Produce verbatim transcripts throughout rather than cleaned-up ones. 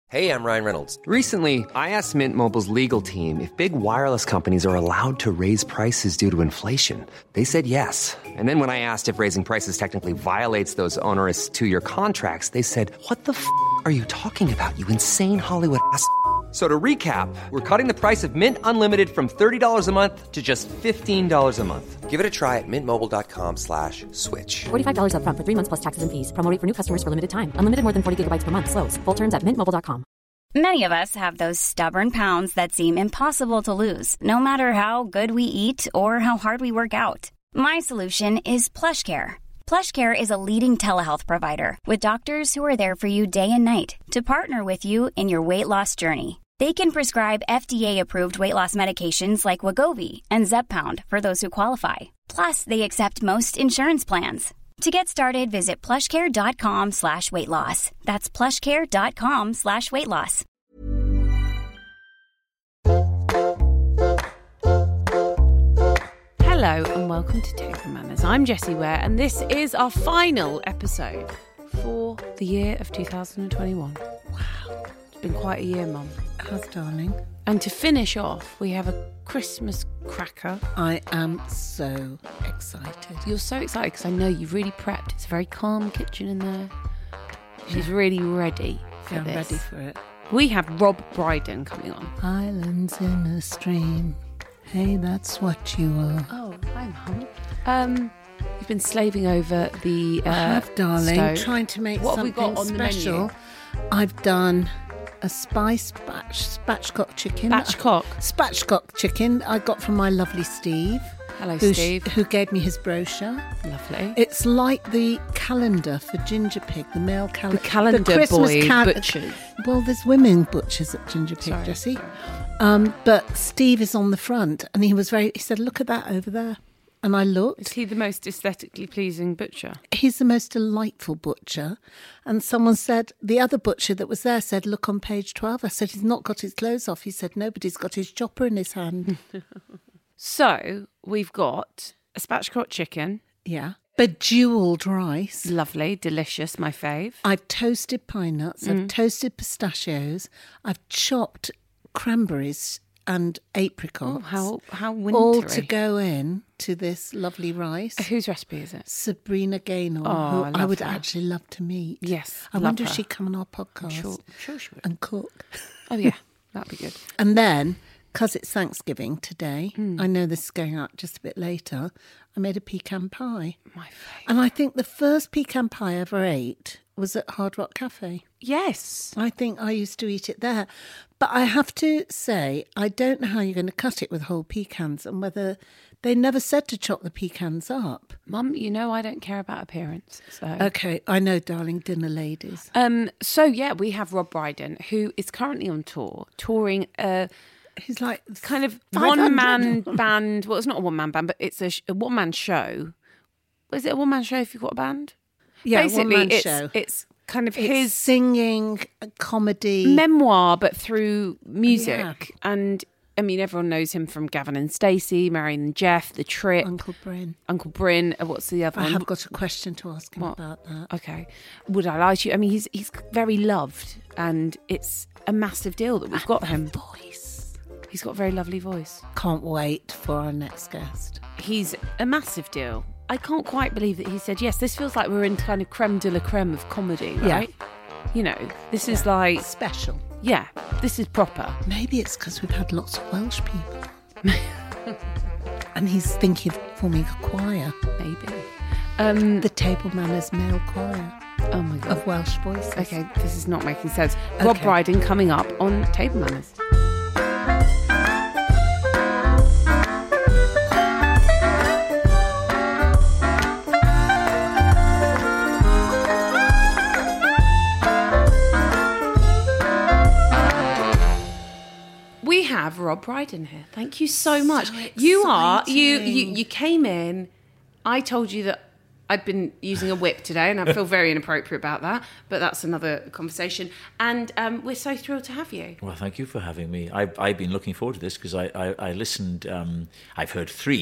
Hey, I'm Ryan Reynolds. Recently, I asked Mint Mobile's legal team if big wireless companies are allowed to raise prices due to inflation. They said yes. And then when I asked if raising prices technically violates those onerous two-year contracts, they said, what the f*** are you talking about, you insane Hollywood ass f- So to recap, we're cutting the price of Mint Unlimited from thirty dollars a month to just fifteen dollars a month. Give it a try at mintmobile.com slash switch. forty-five dollars up front for three months plus taxes and fees. Promo rate for new customers for limited time. Unlimited more than forty gigabytes per month. Slows full terms at mint mobile dot com. Many of us have those stubborn pounds that seem impossible to lose, no matter how good we eat or how hard we work out. My solution is PlushCare. PlushCare is a leading telehealth provider with doctors who are there for you day and night to partner with you in your weight loss journey. They can prescribe F D A-approved weight loss medications like Wegovy and Zepbound for those who qualify. Plus, they accept most insurance plans. To get started, visit plushcare.com slash weight loss. That's plushcare.com slash weight loss. Hello and welcome to Table Manners. I'm Jessie Ware and this is our final episode for the year of two thousand twenty-one. Wow, it's been quite a year, Mum. It has, darling. And to finish off, we have a Christmas cracker. I am so excited. You're so excited because I know you've really prepped. It's a very calm kitchen in there. She's really ready for yeah, this. I'm ready for it. We have Rob Brydon coming on. Islands in a stream. Hey, that's what you are. Oh, hi, Mum. Um, you've been slaving over the uh, I have, darling. stove. Trying to make what something have we got on special. The menu? I've done a spice batch, spatchcock chicken. Spatchcock? Spatchcock chicken I got from my lovely Steve. Hello, who Steve. Sh- who gave me his brochure. Lovely. It's like the calendar for Ginger Pig, the male calendar. The calendar the Christmas boy cal- butchers. Well, there's women butchers at Ginger Pig, Sorry, Jessie. sorry. Um, but Steve is on the front, and he was very. He said, "Look at that over there." And I looked. Is he the most aesthetically pleasing butcher? He's the most delightful butcher. And someone said, the other butcher that was there said, look on page twelve. I said, he's not got his clothes off. He said, no, but he's got his chopper in his hand. So we've got a spatchcock chicken. Yeah. Bejeweled rice. Lovely, delicious, my fave. I've toasted pine nuts. Mm. I've toasted pistachios. I've chopped cranberries and apricots. Oh, how how wintry. All to go in to this lovely rice. Whose recipe is it? Sabrina Gaynor, Oh, who I I, love would her. actually love to meet. Yes, I love wonder her. if she'd come on our podcast Sure, sure she would. and cook. Oh yeah, that'd be good. And then, because it's Thanksgiving today, Mm. I know this is going out just a bit later, I made a pecan pie. My fave. And I think the first pecan pie I ever ate was at Hard Rock Cafe. Yes. I think I used to eat it there. But I have to say, I don't know how you're going to cut it with whole pecans and whether they never said to chop the pecans up. Mum, you know I don't care about appearance. So Okay, I know, darling, dinner ladies. um so yeah, we have Rob Brydon, who is currently on tour, touring a He's like kind of five hundred. one man band. Well, it's not a one man band, but it's a, sh- a one man show. Is it a one man show if you've got a band? yeah, Basically, one-man it's show. it's kind of It's his singing, comedy. memoir, but through music. Yeah. And I mean, everyone knows him from Gavin and Stacey, Marion and Jeff, The Trip, Uncle Bryn. Uncle Bryn. uh, What's the other I one? have got a question to ask him What? about that. Okay. Would I Lie to You? I mean, he's he's very loved, and it's a massive deal that we've got him. Voice. He's got a very lovely voice. Can't wait for our next guest. He's a massive deal. I can't quite believe that he said yes. This feels like we're in kind of creme de la creme of comedy, right? You know, this is like, Special. yeah, this is proper. Maybe it's because we've had lots of Welsh people. And he's thinking of forming a choir. Maybe. Um, The Table Manners male choir oh my God. of Welsh voices. Okay, this is not making sense. Rob Okay. Brydon coming up on Table Manners. We have Rob Brydon here. Thank you so much. You are you, you you came in. I told you that I'd been using a whip today, and I feel very inappropriate about that. But that's another conversation. And um, we're so thrilled to have you. Well, thank you for having me. I've, I've been looking forward to this because I, I, I listened. Um, I've heard three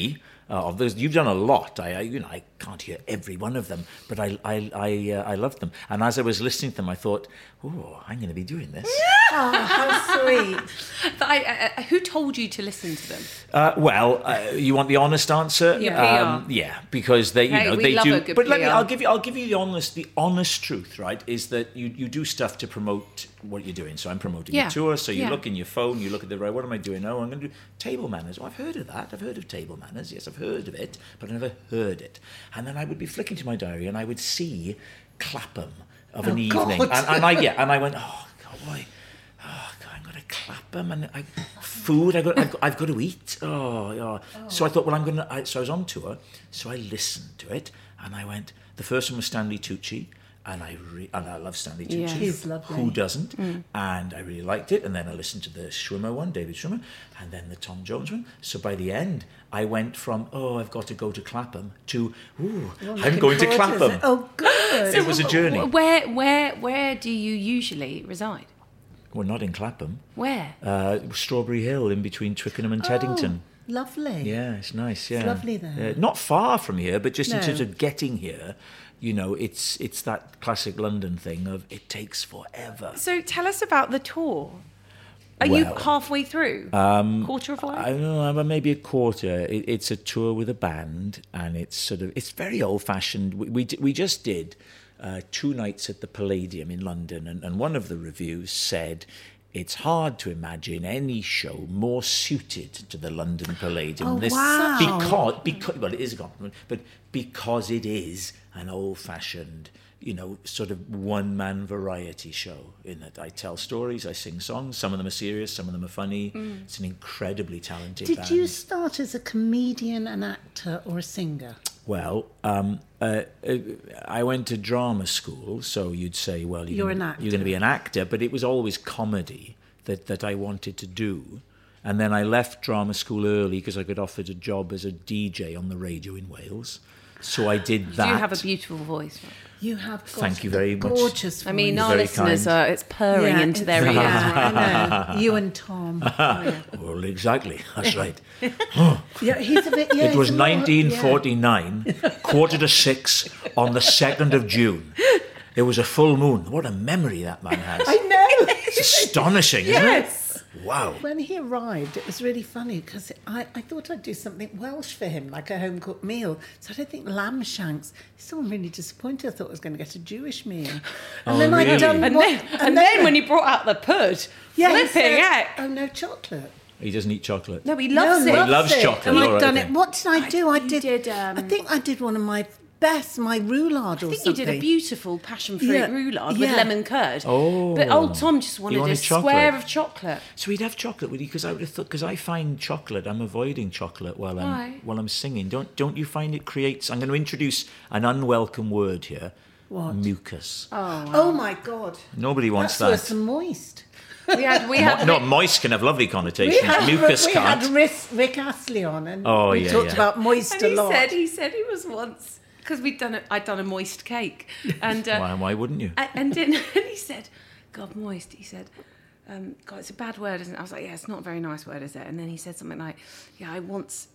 Uh, of those, you've done a lot. I, I, you know, I can't hear every one of them, but I, I, I, uh, I loved them. And as I was listening to them, I thought, "Oh, I'm going to be doing this." Oh, how sweet! But I, I, who told you to listen to them? Uh, well, uh, you want the honest answer? Yeah, um, yeah, because they, you Hey, know, we they love do. a good But let me, P R. I'll give you, I'll give you the honest, the honest truth. Right, is that you, you do stuff to promote what you're doing. So I'm promoting Yeah. a tour. So you Yeah. look in your phone, you look at the right. What am I doing? Oh, I'm going to do table manners. Oh, I've heard of that. I've heard of table manners. Yes, I've heard of it, but I've never heard it. And then I would be flicking to my diary, and I would see Clapham of an Oh, evening, God. and, and I yeah, and I went, oh God, why? Oh, God, I'm going to Clapham, and I, food. I got, I've, got, I've got to eat. Oh, yeah. Oh. So I thought, well, I'm going to. So I was on tour. So I listened to it, and I went. The first one was Stanley Tucci, and I re- and I love Stanley Tucci. Yes. He's lovely. Who doesn't? Mm. And I really liked it. And then I listened to the Schwimmer one, David Schwimmer, and then the Tom Jones one. So by the end, I went from oh, I've got to go to Clapham to ooh, Well, I'm looking going to forward Clapham. it. Oh, good. It was a journey. Where, where, where do you usually reside? We're not in Clapham. Where? Uh, Strawberry Hill, in between Twickenham and Teddington. Oh, lovely. Yeah, it's nice. Yeah, lovely there. Uh, not far from here, but just in No. terms of getting here, you know, it's it's that classic London thing of it takes forever. So tell us about the tour. Are you Well, halfway through? Um, Quarter of the way? I don't know, maybe a quarter. It, it's a tour with a band, and it's sort of it's very old fashioned. We we, d- we just did uh, two nights at the Palladium in London, and, and one of the reviews said it's hard to imagine any show more suited to the London Palladium. Oh, this, wow. Because because well, it is a compliment, but because it is an old fashioned, you know, sort of one-man variety show in that I tell stories, I sing songs. Some of them are serious, some of them are funny. Mm. It's an incredibly talented Did band. you start as a comedian, an actor, or a singer? Well, um, uh, uh, I went to drama school, so you'd say, well, you're, You're gonna, an actor. You're going to be an actor, but it was always comedy that, that I wanted to do. And then I left drama school early because I got offered a job as a D J on the radio in Wales. So I did that. You do have a beautiful voice. You have got Thank you very a much. gorgeous voice. I mean, You're our very listeners kind. are, it's purring Yeah, into it's- their ears. Yeah, I know. You and Tom. Well, exactly. That's right. Yeah, he's a bit. Yeah, It was he's a lot- nineteen yeah. forty-nine, quarter to six on the second of June. It was a full moon. What a memory that man has. I know. It's astonishing, isn't Yes. it? Wow. When he arrived, it was really funny because I, I thought I'd do something Welsh for him, like a home cooked meal. So I don't think lamb shanks. So I'm really disappointed. I thought I was going to get a Jewish meal. And Oh, then really? I'd done And what- then, and then when he brought out the pud, yeah, he flipping said, heck. oh, no chocolate. He doesn't eat chocolate. No, he loves no, it. He loves chocolate, And all I'd right, done okay. it. What did I do? I you did. did, um, I think I did one of my best, my roulade or I think something. you did a beautiful passion fruit Yeah, roulade with yeah. lemon curd. Oh. But old Tom just wanted, wanted a chocolate. square of chocolate. So he'd have chocolate with you because I would have thought because I find chocolate I'm avoiding chocolate while I'm Why? while I'm singing. Don't don't you find it creates? I'm going to introduce an unwelcome word here. What? Mucus. Oh my God. Nobody wants That's worse that. than moist. We had, we Mo- had, no, moist can have lovely connotations. We had, Mucus we can't. had Rick, Rick Astley on, and Oh, we yeah, talked yeah. about moist and a he lot. said he said he was once because we'd done a, I'd done a moist cake, and uh, Why, why wouldn't you? and, and, then, and he said, "God, moist." He said, um, "God, it's a bad word, isn't it?" I was like, "Yeah, it's not a very nice word, is it?" And then he said something like, "Yeah, I once."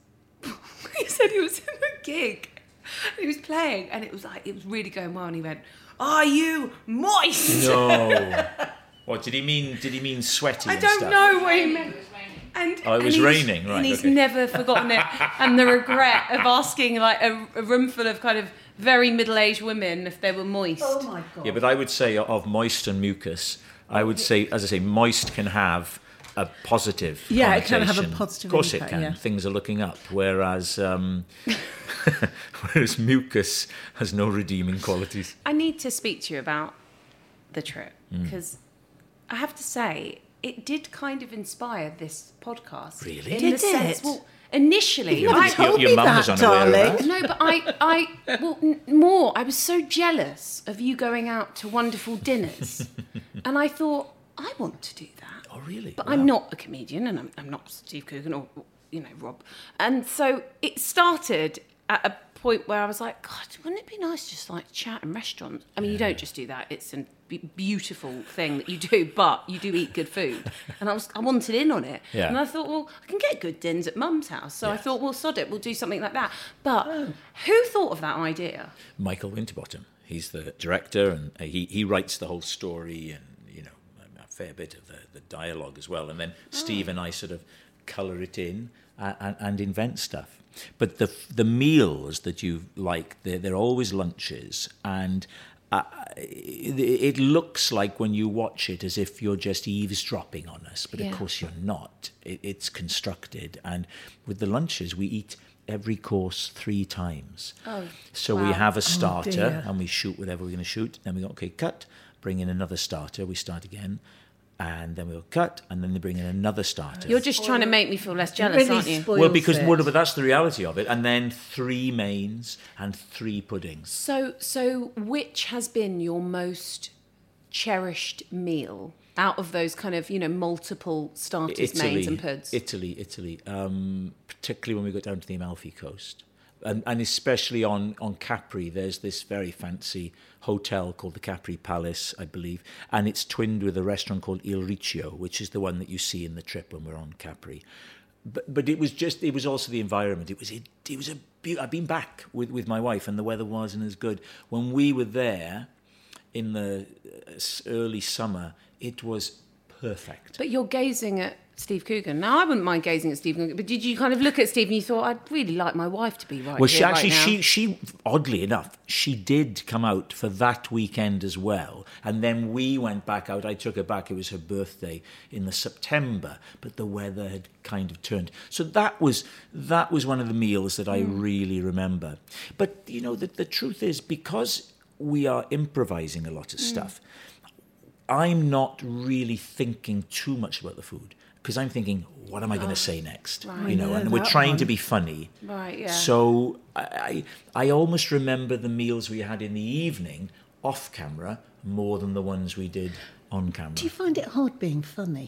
He said he was in a gig, and he was playing, and it was like it was really going well, and he went, "Are you moist?" No. What did he mean? Did he mean sweaty? I and don't stuff? know what he meant. And, Oh, it and was he's- raining, right, And he's okay. never forgotten it. And the regret of asking like a, a room full of kind of very middle-aged women if they were moist. Oh my God. Yeah, but I would say of moist and mucus, I would say, as I say, moist can have a positive Yeah, it can have a connotation. positive Of course impact, it can. yeah. Things are looking up. Whereas um, whereas mucus has no redeeming qualities. I need to speak to you about the trip Mm. because I have to say it did kind of inspire this podcast. Really? In Did the sense, it? well, initially, You've never I, told your me mum was that, unaware of darling. that. No, but I, I, well, n- more. I was so jealous of you going out to wonderful dinners, and I thought I want to do that. Oh, really? But Wow. I'm not a comedian, and I'm, I'm not Steve Coogan or you know Rob. And so it started at a point where I was like, God, wouldn't it be nice just like chat in restaurants? I mean, you don't just do that; it's a be- beautiful thing that you do, but you do eat good food. And I was, I wanted in on it. Yeah. And I thought, well, I can get good dins at Mum's house. So I Yes. thought, well, sod it, we'll do something like that. But who thought of that idea? Michael Winterbottom. He's the director, and he, he writes the whole story and, you know, a fair bit of the, the dialogue as well. And then Steve and I sort of colour it in and, and, and invent stuff. But the the meals that you like, they're, they're always lunches. And uh, it, it looks like when you watch it as if you're just eavesdropping on us. But Yeah. of course you're not. It, it's constructed. And with the lunches, we eat every course three times. Oh, so we wow. have a dear. starter and we shoot whatever we're going to shoot. Then we go, okay, cut, bring in another starter. We start again. And then we'll cut, and then they bring in another starter. You're just trying to make me feel less jealous, really aren't you? spoils well, because it. well, but that's the reality of it. And then three mains and three puddings. So, so which has been your most cherished meal out of those kind of, you know, multiple starters, mains and puds? Italy, Italy. Um, particularly when we got down to the Amalfi Coast. And, and especially on, on Capri, there's this very fancy hotel called the Capri Palace, I believe, and it's twinned with a restaurant called Il Riccio, which is the one that you see in the trip when we're on Capri. But but it was just, it was also the environment. It was it, it was a be- I've been back with, with my wife, and the weather wasn't as good. When we were there in the early summer, it was perfect. But you're gazing at Steve Coogan. Now, I wouldn't mind gazing at Steve Coogan, but did you kind of look at Steve and you thought, I'd really like my wife to be right Well, here, she actually, right now? she, she, oddly enough, she did come out for that weekend as well. And then we went back out. I took her back. It was her birthday in the September, but the weather had kind of turned. So that was that was one of the meals that I really remember. But, you know, the, the truth is, because we are improvising a lot of stuff, I'm not really thinking too much about the food. Because I'm thinking, what am I going to say next? Right. You know, I know and we're that trying one. to be funny. Right, yeah. So I, I I almost remember the meals we had in the evening off camera more than the ones we did on camera. Do you find it hard being funny?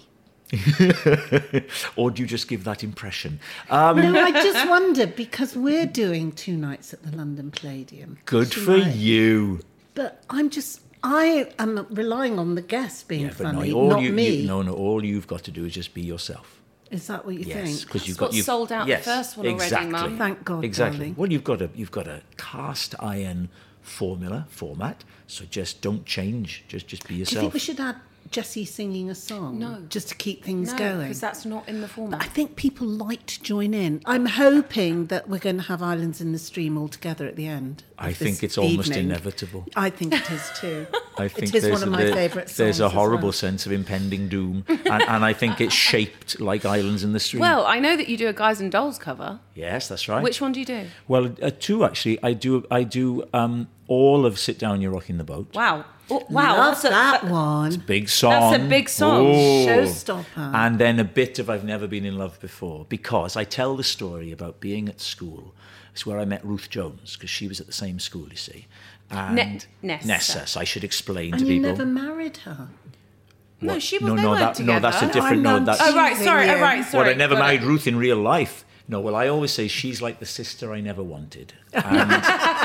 Or do you just give that impression? Um, No, I just wonder, because we're doing two nights at the London Palladium. good for tonight. you. But I'm just, I am relying on the guests being Yeah, but funny, no, all not you, me. you, no, no, all you've got to do is just be yourself. Is that what you Yes, think? because you've That's got what you've, sold out the yes, first one already, exactly. Mum. Thank God, Exactly. darling. Well, you've got a you've got a cast iron formula format, so just don't change. Just just be Do yourself. you think we should add Jessie singing a song? No. Just to keep things No, going? because that's not in the format. I think people like to join in. I'm hoping that we're going to have Islands in the Stream all together at the end. of I think this it's almost evening. inevitable. I think it is too. I think it is there's one of a, my there- favourite songs. There's a as horrible well. sense of impending doom, and, and I think it's shaped like Islands in the Stream. Well, I know that you do a Guys and Dolls cover. yes, that's right. Which one do you do? Well, uh, two actually. I do. I do um, all of "Sit Down, You're Rocking the Boat." Wow. Oh, wow. Love that's a- that one. Big song. That's a big song. Oh. Showstopper. And then a bit of I've Never Been in Love Before, because I tell the story about being at school. It's where I met Ruth Jones, because she was at the same school, you see. And Ne- Nessa. Nessa, so I should explain and to you people. never married her. No, she was no, they no, weren't that, together. no, that's a different. I'm No, not that's. Oh, right, sorry, teasing oh, right, you. sorry. Well, I never got married it. Ruth in real life. No, well, I always say she's like the sister I never wanted. And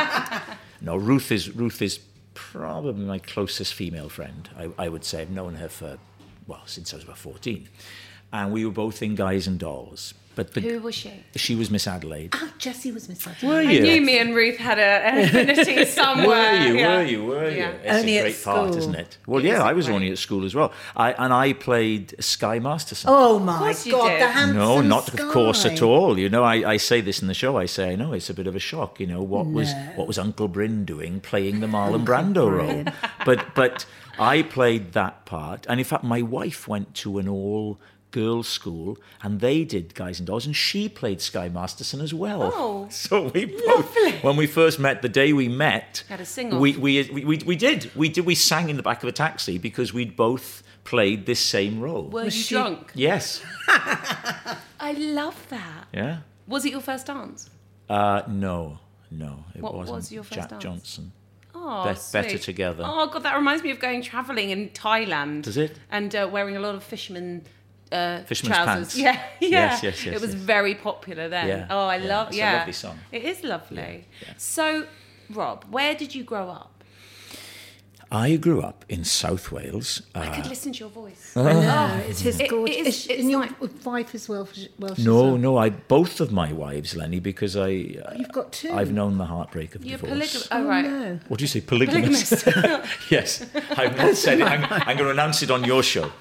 no, Ruth is Ruth is probably my closest female friend. I, I would say I've known her for, well, since I was about fourteen, and we were both in Guys and Dolls. But the, Who was she? she was Miss Adelaide. Ah, Jessie was Miss Adelaide. Were I you? knew me and Ruth had a, an affinity somewhere. Were you? yeah. Were you? Were you? Yeah. It's Only a at great part, school. isn't it? Well, It yeah, is I was great. only at school as well. I and I played Sky Masterson. Oh my course you God, did. the handsome No, not Sky. of course at all. You know, I, I say this in the show. I say, I know it's a bit of a shock. You know, what was what was Uncle Bryn doing playing the Marlon Brando role? But but I played that part, and in fact, my wife went to an all girls' school, and they did Guys and Dolls, and she played Sky Masterson as well. Oh, so we both, when we first met, the day we met, Had a sing-off. we, we we we we did we did we sang in the back of a taxi because we'd both played this same role. Were Was you she- drunk? Yes. I love that. Yeah. Was it your first dance? Uh, no, no, it What wasn't. was your first Jack dance? Johnson. Oh, Be- sweet. better together. Oh God, that reminds me of going travelling in Thailand. Does it? And uh, wearing a lot of fisherman uh, Fisherman's trousers. pants. Yeah, yeah. Yes, yes, yes, It was yes. very popular then. Yeah, Oh, I yeah. love. It's a yeah, lovely song. It is lovely. Yeah, yeah. So, Rob, where did you grow up? I grew up in South Wales. I Uh, could listen to your voice. I know, it is It- gorgeous. it is- Is- it's and your like- wife is Welsh, Welsh as no, well? no, I both of my wives, Lenny, because I uh, You've got two. I've known the heartbreak of You're divorce. polygamous. Oh, right. No. What do you say, polygamist? yes, I've not said it. I'm, I'm going to announce it on your show.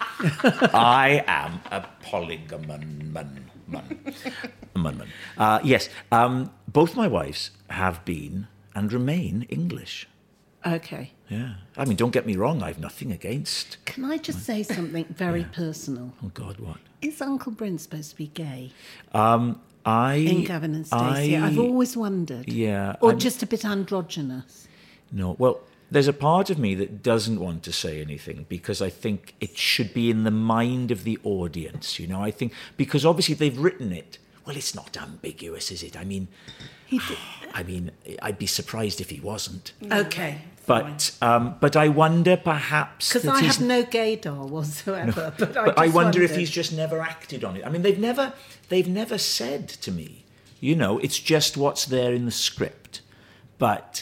I am a polygamon. Man, man, man, man. Uh, yes, um, both my wives have been and remain English. Okay. Yeah, I mean, don't get me wrong. I've nothing against. Can I just say something very personal? Oh God, what? Is Uncle Bryn supposed to be gay Um, I in Gavin and Stacey? I- I've always wondered. Yeah, Or I'm- just a bit androgynous. No, well, there's a part of me that doesn't want to say anything because I think it should be in the mind of the audience, you know. I think because obviously they've written it. Well, it's not ambiguous, is it? I mean, He did. I mean, I'd be surprised if he wasn't. Okay. But um, but I wonder perhaps Because that I he's- have no gaydar whatsoever. But I, But I just wonder if wondered. he's just never acted on it. I mean, they've never they've never said to me, you know, it's just what's there in the script. But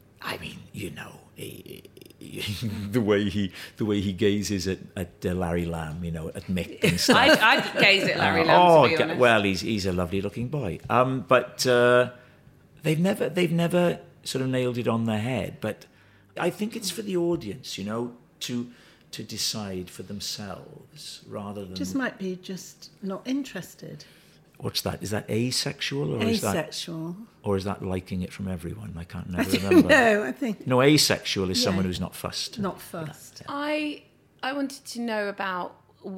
I mean, you know, he, he, the way he the way he gazes at at uh, Larry Lamb, you know, at Mick and stuff. I'd, I'd gaze at Larry Uh, Lamb, oh, to be ga- honest. well, he's he's a lovely looking boy. Um, but uh, they've never they've never sort of nailed it on the head. But I think it's for the audience, you know, to to decide for themselves rather than Just might be just not interested. what's that? Is that asexual or is that Asexual. or is that liking it from everyone? I can't never remember. No, I think No, asexual is Yeah. someone who's not fussed. not fussed. I I wanted to know about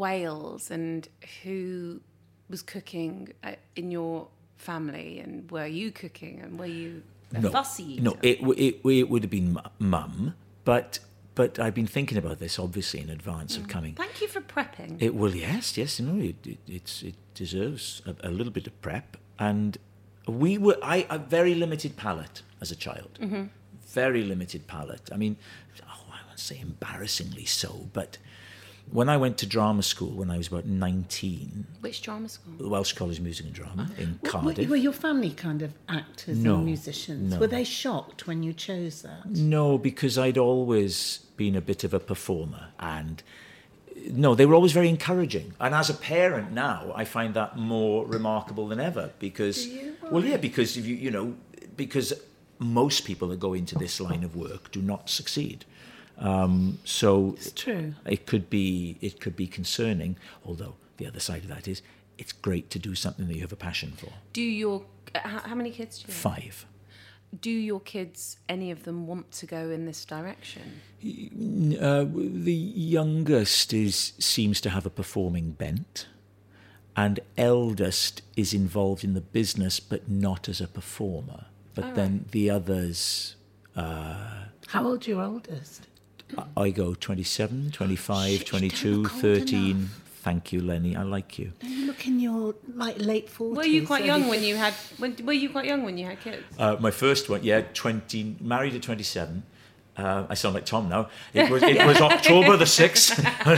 Wales and who was cooking uh, in your family, and were you cooking, and were you a No, fussy eater? no, it, w- it, w- it would have been mu- mum, but but I've been thinking about this obviously in advance of coming. Thank you for prepping. It well, yes, yes, you know, it, it it's it deserves a, a little bit of prep, and we were I a very limited palate as a child, Mm-hmm. very limited palate. I mean, oh, I won't say embarrassingly so, but when I went to drama school when I was about nineteen, Which drama school? the Welsh College of Music and Drama in Were, Cardiff. were your family kind of actors No, and musicians? no. Were they shocked when you chose that? No, because I'd always been a bit of a performer, and no, they were always very encouraging. And as a parent now, I find that more remarkable than ever because, well, yeah, because if you you know, because most people that go into this line of work do not succeed. Um, so It's true. it could be it could be concerning. Although the other side of that is, it's great to do something that you have a passion for. Do your uh, how, how many kids do you have? Five. Do your kids, any of them, want to go in this direction? Uh, the youngest is seems to have a performing bent, and eldest is involved in the business, but not as a performer. But then the others, How old your oldest? I- I go twenty-seven, twenty-five, shit, you twenty-two, don't look old thirteen. enough. Thank you, Lenny. I like you. You look in your like late forties. Were you quite young early when you had? When, were you quite young when you had kids? Uh, my first one, yeah, twenty, married at twenty-seven. Uh, I sound like Tom now. It was, it was October the sixth.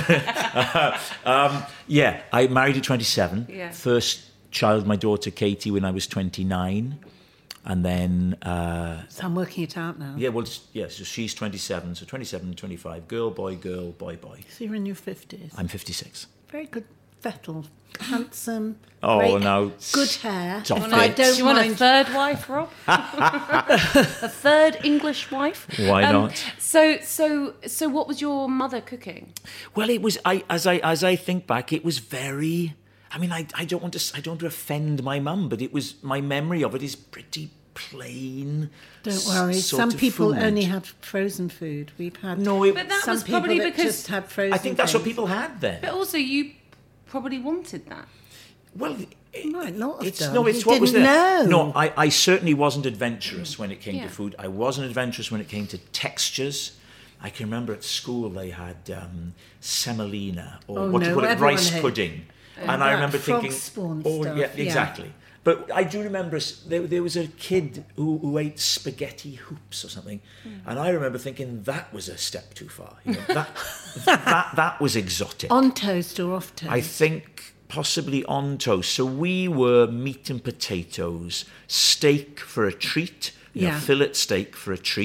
um, yeah, I married at twenty-seven. Yeah. First child, my daughter Katie, when I was twenty-nine. And then, uh, So I'm working it out now. yeah, well, it's- yeah, so she's twenty-seven, so twenty-seven, twenty-five, girl, boy, girl, boy, boy. So you're in your fifties. I'm fifty-six. Very good. Vettel, handsome. Oh, great, now good hair. stop If I it. don't Do you want a mind. third wife, Rob? a third English wife? Why Um, not? So, so, so, what was your mother cooking? Well, it was. I as I as I think back, it was very. I mean, I I don't want to I don't want to offend my mum, but it was my memory of it is pretty plain. Don't worry. s- sort Some of people food. only have frozen food. We've had No, it, But that some was people probably that because. just had frozen. I think that's what things. people had then. But also, you probably wanted that. Well, it, Might not have it's done. no, it's You what was didn't there. know. No, I, I certainly wasn't adventurous when it came Yeah. to food. I wasn't adventurous when it came to textures. I can remember at school they had um, semolina or Oh, what do you no, call it, everyone rice had- pudding, and I that remember frog thinking, spawn oh stuff, yeah, yeah. exactly. But I do remember s- there, there was a kid who, who ate spaghetti hoops or something, and I remember thinking that was a step too far. You know, that, that that was exotic. On toast or off toast? I think possibly on toast. So we were meat and potatoes, steak for a treat, you know, Yeah. fillet steak for a treat,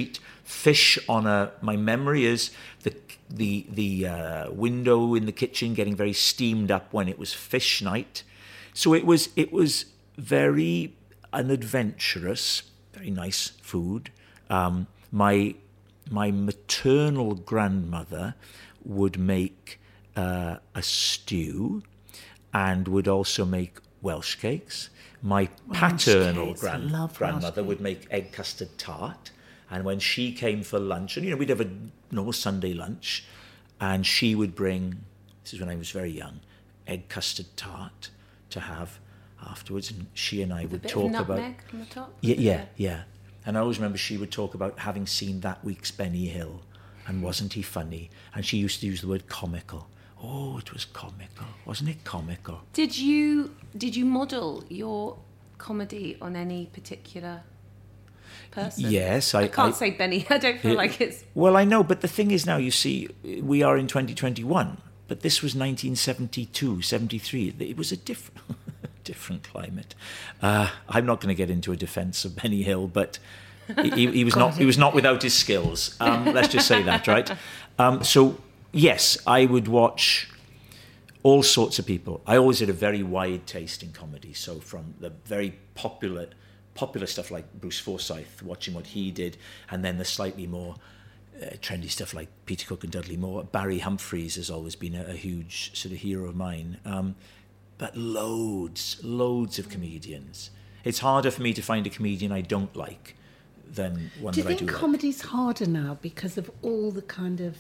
Fish on a. My memory is the the the uh, window in the kitchen getting very steamed up when it was fish night. So it was it was very unadventurous, very nice food. Um, my my maternal grandmother would make uh, a stew, and would also make Welsh cakes. My Welsh paternal cakes, I grand, love grandmother Welsh would make egg custard tart. And when she came for lunch, and you know, we'd have a normal Sunday lunch, and she would bring, this is when I was very young, egg custard tart to have afterwards. And she and I would A bit talk of about. nutmeg on the top. Yeah, yeah, yeah. And I always remember she would talk about having seen that week's Benny Hill, and wasn't he funny? And she used to use the word comical. Oh, it was comical, wasn't it comical? Did you did you model your comedy on any particular person? Yes, I, I can't I, say Benny. I don't feel Yeah. like it's. Well, I know, but the thing is now, you see, we are in twenty twenty-one, but this was nineteen seventy-two, seventy-three. It was a different, different climate. Uh, I'm not going to get into a defence of Benny Hill, but he, he was not he was not without his skills. Um, let's just say that, right? Um, so, yes, I would watch all sorts of people. I always had a very wide taste in comedy, so from the very popular... popular stuff like Bruce Forsyth, watching what he did, and then the slightly more uh, trendy stuff like Peter Cook and Dudley Moore. Barry Humphries has always been a, a huge sort of hero of mine. Um, but loads, loads of comedians. It's harder for me to find a comedian I don't like than one Do you that I do think like. comedy's harder now because of all the kind of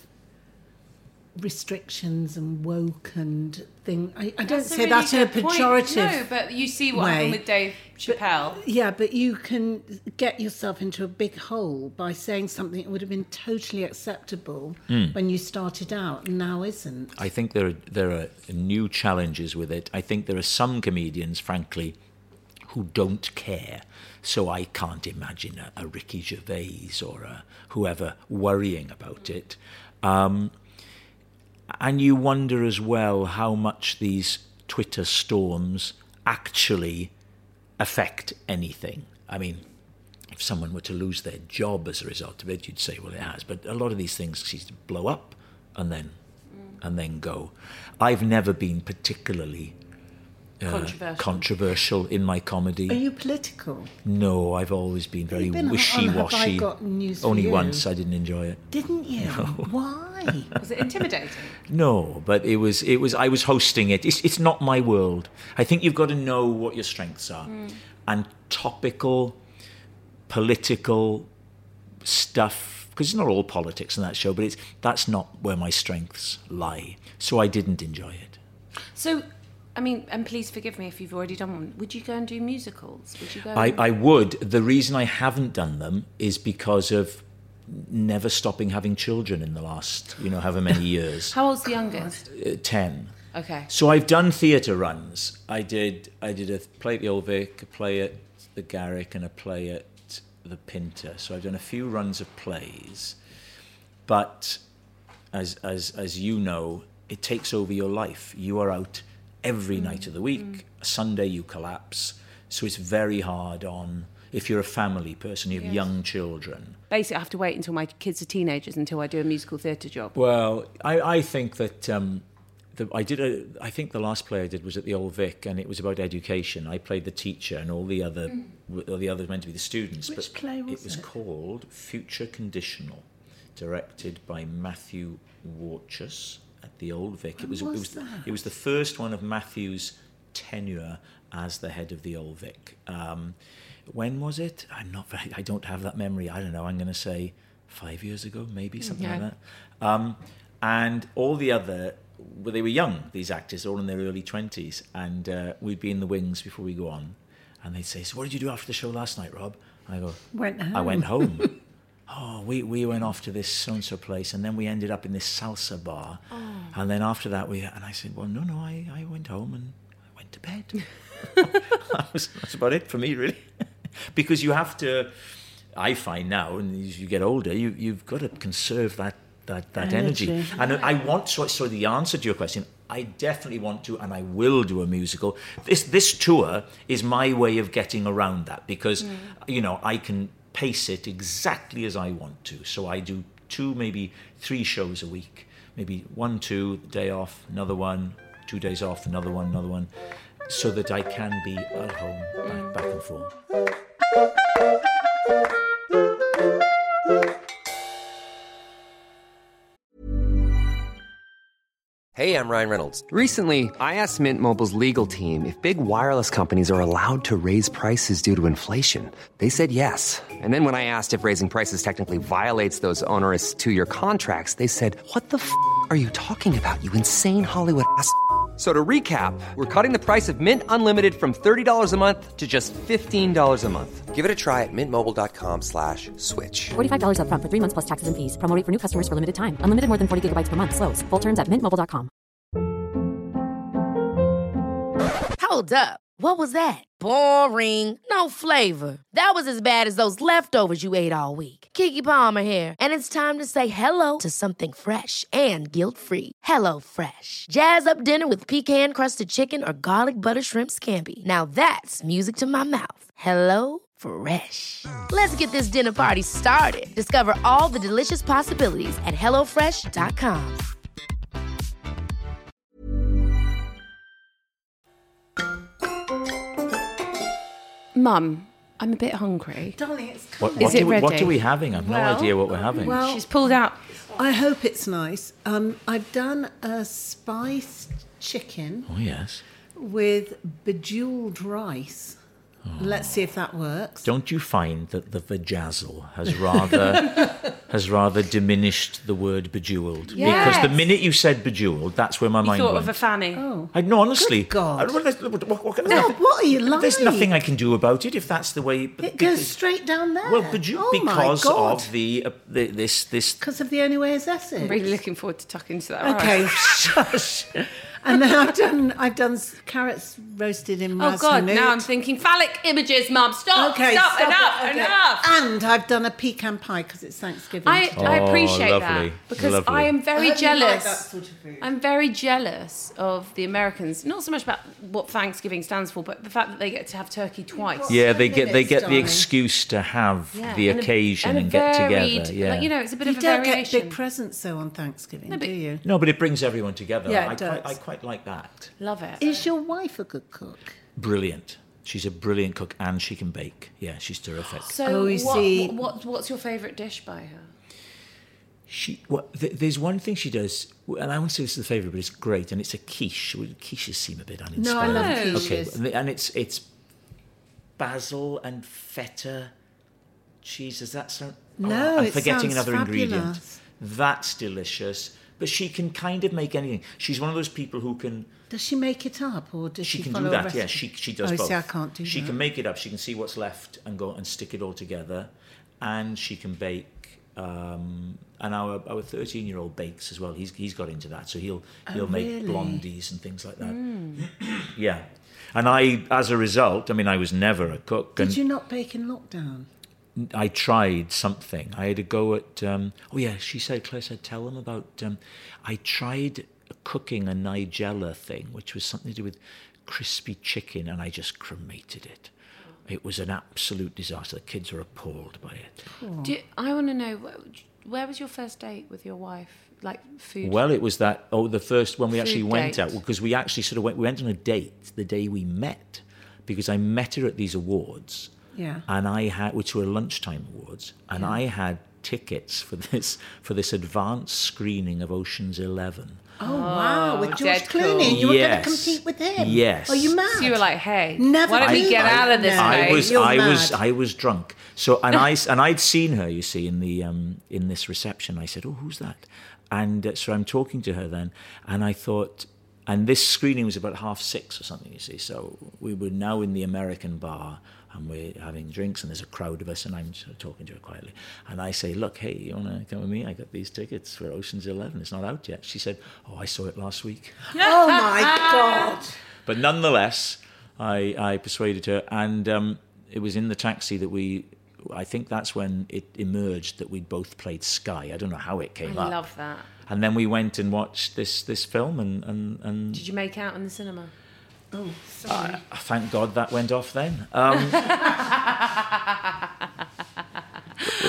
restrictions and woke and thing? I, I don't That's a say really that in a good point. pejorative. No, but you see what way. happened with Dave Chappelle. Yeah, but you can get yourself into a big hole by saying something that would have been totally acceptable Mm. when you started out and now isn't. I think there are, there are new challenges with it. I think there are some comedians, frankly, who don't care. So I can't imagine a, a Ricky Gervais or a whoever worrying about it. Um, and you wonder as well how much these Twitter storms actually affect anything. I mean, if someone were to lose their job as a result of it, you'd say, well, it has. But a lot of these things seem to blow up and then and then go. I've never been particularly uh, Controversial. controversial in my comedy. Are you political? No, I've always been very You've been on wishy-washy. Have I Got News for Only You? once I didn't enjoy it. Didn't you? Why? Was it intimidating? No, but it was. It was. I was hosting it. It's. It's not my world. I think you've got to know what your strengths are, Mm. and topical, political stuff. Because it's not all politics in that show, but it's that's not where my strengths lie. So I didn't enjoy it. So, I mean, and please forgive me if you've already done one. Would you go and do musicals? Would you go? I, and... I would. The reason I haven't done them is because of never stopping having children in the last, you know, however many years. How old's the youngest? Uh, ten. Okay. So I've done theatre runs. I did I did a play at the Old Vic, a play at the Garrick, and a play at the Pinter. So I've done a few runs of plays. But as as as you know, it takes over your life. You are out every mm. night of the week. Mm. Sunday you collapse. So it's very hard on if you're a family person, you have yes. young children. Basically, I have to wait until my kids are teenagers until I do a musical theatre job. Well, I, I think that um, the, I did a. I think the last play I did was at the Old Vic, and it was about education. I played the teacher, and all the other, mm. all the others meant to be the students. Which but play was it? was it? called Future Conditional, directed by Matthew Warchus at the Old Vic. It was. When it was was. that? It was the first one of Matthew's tenure as the head of the Old Vic. Um, when was it? I'm not very. I don't have that memory. I don't know. I'm going to say five years ago, maybe something Yeah. like that. Um, and all the other, well, they were young. These actors, all in their early twenties, and uh, we'd be in the wings before we go on, and they'd say, "So, what did you do after the show last night, Rob?" I go, Went home. "I went home." Oh, we, we went off to this so-and-so place, and then we ended up in this salsa bar. Oh. And then after that, we and I said, well, no, no, I, I went home and I went to bed. that was, that's about it for me, really. Because you have to, I find now, and as you get older, you, you've got to conserve that that, that energy. Energy. And I want, so, so the answer to your question, I definitely want to, and I will do a musical. This, this tour is my way of getting around that, because, mm. you know, I can pace it exactly as I want to. So I do two, maybe three shows a week. Maybe one, two, day off, another one, two days off, another one, another one, so that I can be at home, back, back and forth. Hey, I'm Ryan Reynolds. Recently, I asked Mint Mobile's legal team if big wireless companies are allowed to raise prices due to inflation. They said yes. And then when I asked if raising prices technically violates those onerous two-year contracts, they said, "What the f*** are you talking about, you insane Hollywood ass?" So to recap, we're cutting the price of Mint Unlimited from thirty dollars a month to just fifteen dollars a month. Give it a try at mintmobile.com slash switch. forty-five dollars up front for three months plus taxes and fees. Promo rate for new customers for limited time. Unlimited more than forty gigabytes per month. Slows full terms at mint mobile dot com. Hold up. What was that? Boring. No flavor. That was as bad as those leftovers you ate all week. Keke Palmer here, and it's time to say hello to something fresh and guilt-free. Hello Fresh. Jazz up dinner with pecan-crusted chicken or garlic butter shrimp scampi. Now that's music to my mouth. Hello Fresh. Let's get this dinner party started. Discover all the delicious possibilities at hello fresh dot com. Mum, I'm a bit hungry. Darling, it's What, coming. what, Is it are we, what ready? are we having? I've no Well- idea what we're having. well- She's pulled out. I hope it's nice. Um, I've done a spiced chicken oh, yes. with bejeweled rice. Let's see if that works. Don't you find that the vajazzle has rather has rather diminished the word bejeweled? Yes. Because the minute you said bejeweled, that's where my You mind thought went. of a fanny. Oh. I no, honestly. Good God. I don't- what, what, what, No, what are you like? There's nothing I can do about it if that's the way. It goes straight down there. Well, beju- oh my because God. of the, uh, the this this. Because of the only way is Essex. I'm really looking forward to tucking into that. Okay, rice. shush. And then I've done I've done s- carrots roasted in Oh ras God! hanout. Now I'm thinking phallic images, Mum. Stop! Okay, stop! stop enough! it, okay. Enough! And I've done a pecan pie because it's Thanksgiving. I, today. I Oh, appreciate lovely, that because lovely. I am I very hope you like jealous. that sort of food. I'm very jealous of the Americans. Not so much about what Thanksgiving stands for, but the fact that they get to have turkey twice. Yeah, they get they minutes, get the darling. excuse to have Yeah, the and a- occasion and, and a get varied- together. Yeah, like, you know, it's a bit You of a don't variation. get big presents though on Thanksgiving, No, but- do you? no, but it brings everyone together. Yeah, it I does. quite I quite like that. Love it. Is your wife a good cook? Brilliant. She's a brilliant cook and she can bake. Yeah, she's terrific. So, Oh, you what, see- what, what's your favourite dish by her? She well, th- there's one thing she does, and I won't say this is the favourite, but it's great, and it's a quiche. Well, quiches seem a bit uninspiring. No, I love No. quiches. Okay, and it's it's basil and feta cheese. Does that sound? No, I'm it forgetting sounds another ingredient. fabulous. That's delicious. But she can kind of make anything. She's one of those people who can. Does she make it up or does she, She can follow do a that. recipe? Yeah, she she does oh, both. see, I can't do She that. can make it up. She can see what's left and go and stick it all together, and she can bake. Um, and our our thirteen year old bakes as well. He's he's got into that, so he'll he'll Oh, make really? blondies and things like that. Yeah, and I, as a result, I mean, I was never a cook. Did and you not bake in lockdown? I tried something. I had a go at. Um, oh yeah, she said. Claire said, "Tell them about." Um, I tried cooking a Nigella thing, which was something to do with crispy chicken, and I just cremated it. It was an absolute disaster. The kids were appalled by it. Do you, I want to know where, where was your first date with your wife? Like food. Well, it was that. Oh, the first when we actually Food went date. out, because we actually sort of went. We went on a date the day we met, because I met her at these awards. Yeah. And I had, which were lunchtime awards, and I had tickets for this for this advanced screening of Ocean's Eleven. Oh, wow, with George dead Clooney. cool. And you were going Yes. to compete with him? Yes. Are you mad? So you were like, hey, Never why don't we do get that. out of this No. I place? was, You're I was, mad. I was drunk. So, and I, and I'd seen her, you see, in the, um, in this reception. I said, "Oh, who's that?" And uh, so I'm talking to her then, and I thought, and this screening was about half six or something, you see. So we were now in the American bar, and we're having drinks, and there's a crowd of us, and I'm sort of talking to her quietly. And I say, "Look, hey, you want to come with me? I got these tickets for Ocean's Eleven. It's not out yet." She said, "Oh, I saw it last week." Oh, my God. But nonetheless, I, I persuaded her, and um, it was in the taxi that we, I think that's when it emerged that we'd both played Sky. I don't know how it came I up. love that. And then we went and watched this this film, and, and, and Did you make out in the cinema? Oh, sorry. thank God that went off then. Um,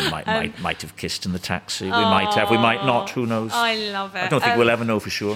might, might might have kissed in the taxi. We might have. We might not. Who knows? I love it. I don't think Um, we'll ever know for sure.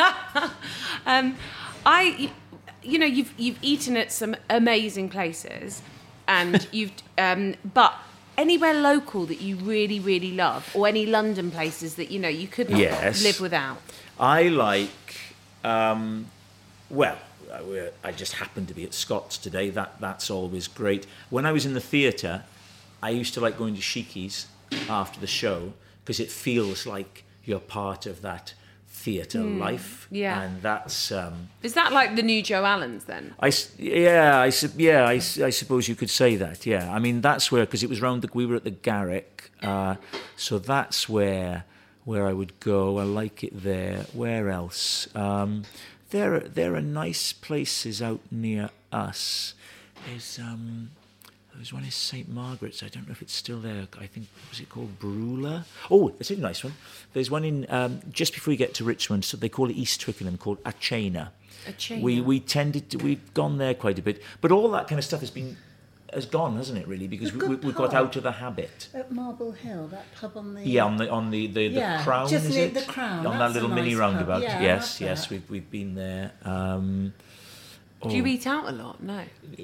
Um, I, you know, you've you've eaten at some amazing places, and you've, um, but anywhere local that you really really love, or any London places that you know you couldn't Yes. live without. I like. Um, well, I- we're- I just happened to be at Scott's today. That that's always great. When I was in the theatre, I used to like going to Sheiky's after the show because it feels like you're part of that theatre life. yeah. And that's. Um, Is that like the new Joe Allen's then? I, s- yeah, I, su- yeah I, s- I suppose you could say that, yeah. I mean, that's where, because it was round, the, we were at the Garrick, uh, so that's where where I would go. I like it there. Where else? Um, there, are, there are nice places out near us. There's, um, there's one in Saint Margaret's. I don't know if it's still there. I think, was it called Brula? Oh, it's a nice one. There's one in, um, just before you get to Richmond, so they call it East Twickenham, called Achena. Achena. We we tended to, we've gone there quite a bit, but all that kind of stuff has been has gone, hasn't it? Really, because The we, we, good we got pub. out of the habit. At Marble Hill, that pub on the... Yeah, on the on the the, the Yeah, Crown, just is near it? the Crown. On That's that a little mini nice pub. roundabout. Yeah, I yes, love yes, that. we've we've been there. Um, Do you eat out a lot? No.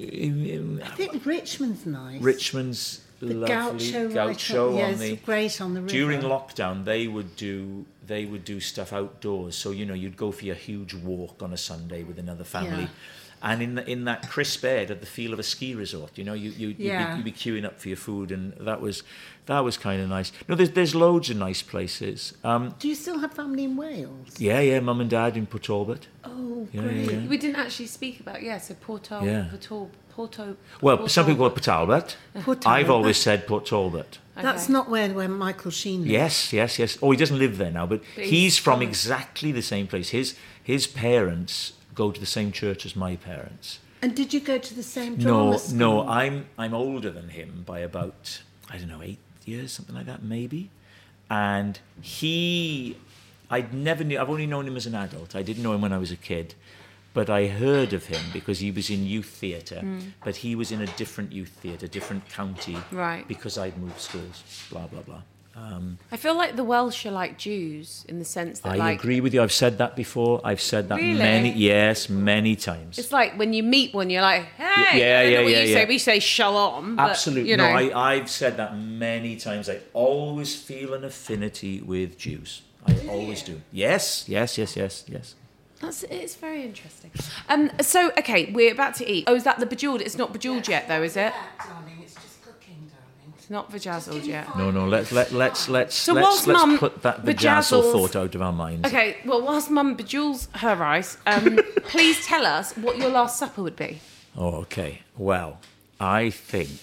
I think Richmond's nice. Richmond's The lovely Gaucho, Gaucho right on, yeah, on it's the great on the river. during lockdown they would do they would do stuff outdoors, so you know you'd go for your huge walk on a Sunday with another family, Yeah. and in the, in that crisp air had the feel of a ski resort. You know, you you you'd, Yeah. be, you'd be queuing up for your food, and that was that was kind of nice. No, there's there's loads of nice places. Um, Do you still have family in Wales? yeah, yeah, mum and dad in Port Talbot. Oh, Yeah, great. yeah, yeah. We didn't actually speak about, yeah, so Porto, Yeah. Porto, Porto. Well, Porto- some people call it Port Talbot. Port I've Talbot. always said Port Talbot. That's Okay. not where, where Michael Sheen lives. Yes, yes, yes. Oh, he doesn't live there now, but, But he's, he's from from- exactly the same place. His his parents go to the same church as my parents. And did you go to the same drama No, school? no, I'm I'm older than him by about I don't know eight years, something like that, maybe. And he, I'd never knew. I've only known him as an adult. I didn't know him when I was a kid, but I heard of him because he was in youth theatre. But he was in a different youth theatre, different county, Right. Because I'd moved schools. Blah blah blah. Um, I feel like the Welsh are like Jews in the sense that, I like, agree with you. I've said that before. I've said that Really? many, yes, many times. it's like when you meet one, you're like, hey, yeah, I don't know yeah, what yeah, you yeah. say. We say shalom. But, Absolutely. You know, No, I, I've said that many times. I always feel an affinity with Jews. I always do. Yes, yes, yes, yes, yes. That's, it's very interesting. Um, so, okay, we're about to eat. Oh, is that the bejeweled? It's not bejeweled yet, though, is it? Yeah, darling, it's just cooking, darling. It's not bejazzled yet. No, no. Let's let let's let's So let's, whilst let's Mum put that bejazzle bejazzles- thought out of our minds. Okay, well, whilst Mum bejewels her rice, um, please tell us what your last supper would be. Oh, okay. Well, I think,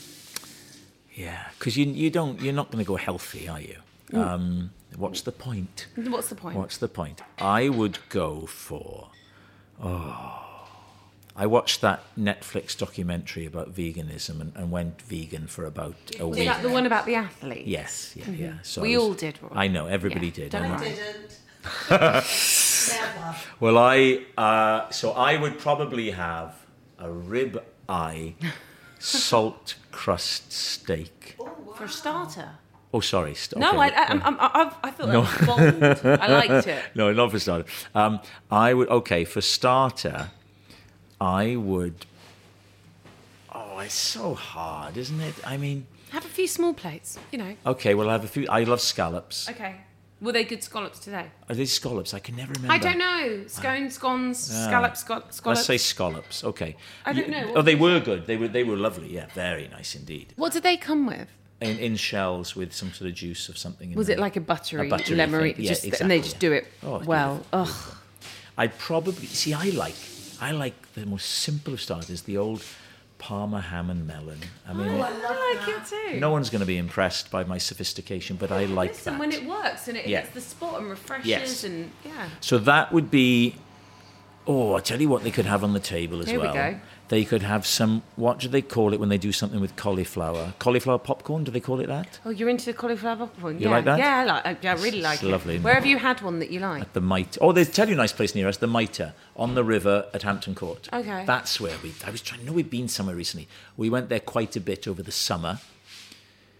yeah, because you you don't you're not going to go healthy, are you? Um, what's the point? What's the point? What's the point? I would go for. Oh, I watched that Netflix documentary about veganism and, and went vegan for about a Was week. that the one about the athlete? Yes, yeah, yeah. So We I was- all did, Roy. I know everybody Yeah, did. don't and I- worry. Didn't. Never. Well, I uh, so I would probably have a rib eye salt crust steak. For a starter. Oh, sorry. st- No, okay. I, I, I'm, I'm, I, I thought that was bold. I liked it. No, not for starter. Um, I would okay for starter. I would. Oh, it's so hard, isn't it? I mean, Have a few small plates, you know. okay. Well, I have a few. I love scallops. Okay. Were they good scallops today? Are they scallops? I can never remember. I don't know. Scones, scones, scallops, sco- scallops. Let's say scallops. Okay. I don't You- know. Oh, they were good. They were. They were lovely. Yeah, very nice indeed. What did they come with? In, in shells with some sort of juice of something. In Was them. it like a buttery, A buttery lemony? thing. Yeah, just, exactly, and they just yeah. do it Oh, it's well. beautiful, Ugh. beautiful. I'd probably see. I like. I like the most simple of starters. The old Parma ham and melon. I mean, Oh, I like it too. no one's going to be impressed by my sophistication, but I like Listen, that. when it works and it Yeah. hits the spot and refreshes Yes. and yeah. So that would be. Oh, I tell you what, they could have on the table as Here we well. go. They could have some. What do they call it when they do something with cauliflower? Cauliflower popcorn? Do they call it that? Oh, you're into the cauliflower popcorn? You yeah. like that? Yeah, I, like, I, yeah, I really like It's it. lovely. Where have you had one that you like? The Mitre. Oh, there's tell you a nice place near us, the Mitre, on the river at Hampton Court. Okay. That's where we. I was trying. I know we've been somewhere recently. We went there quite a bit over the summer.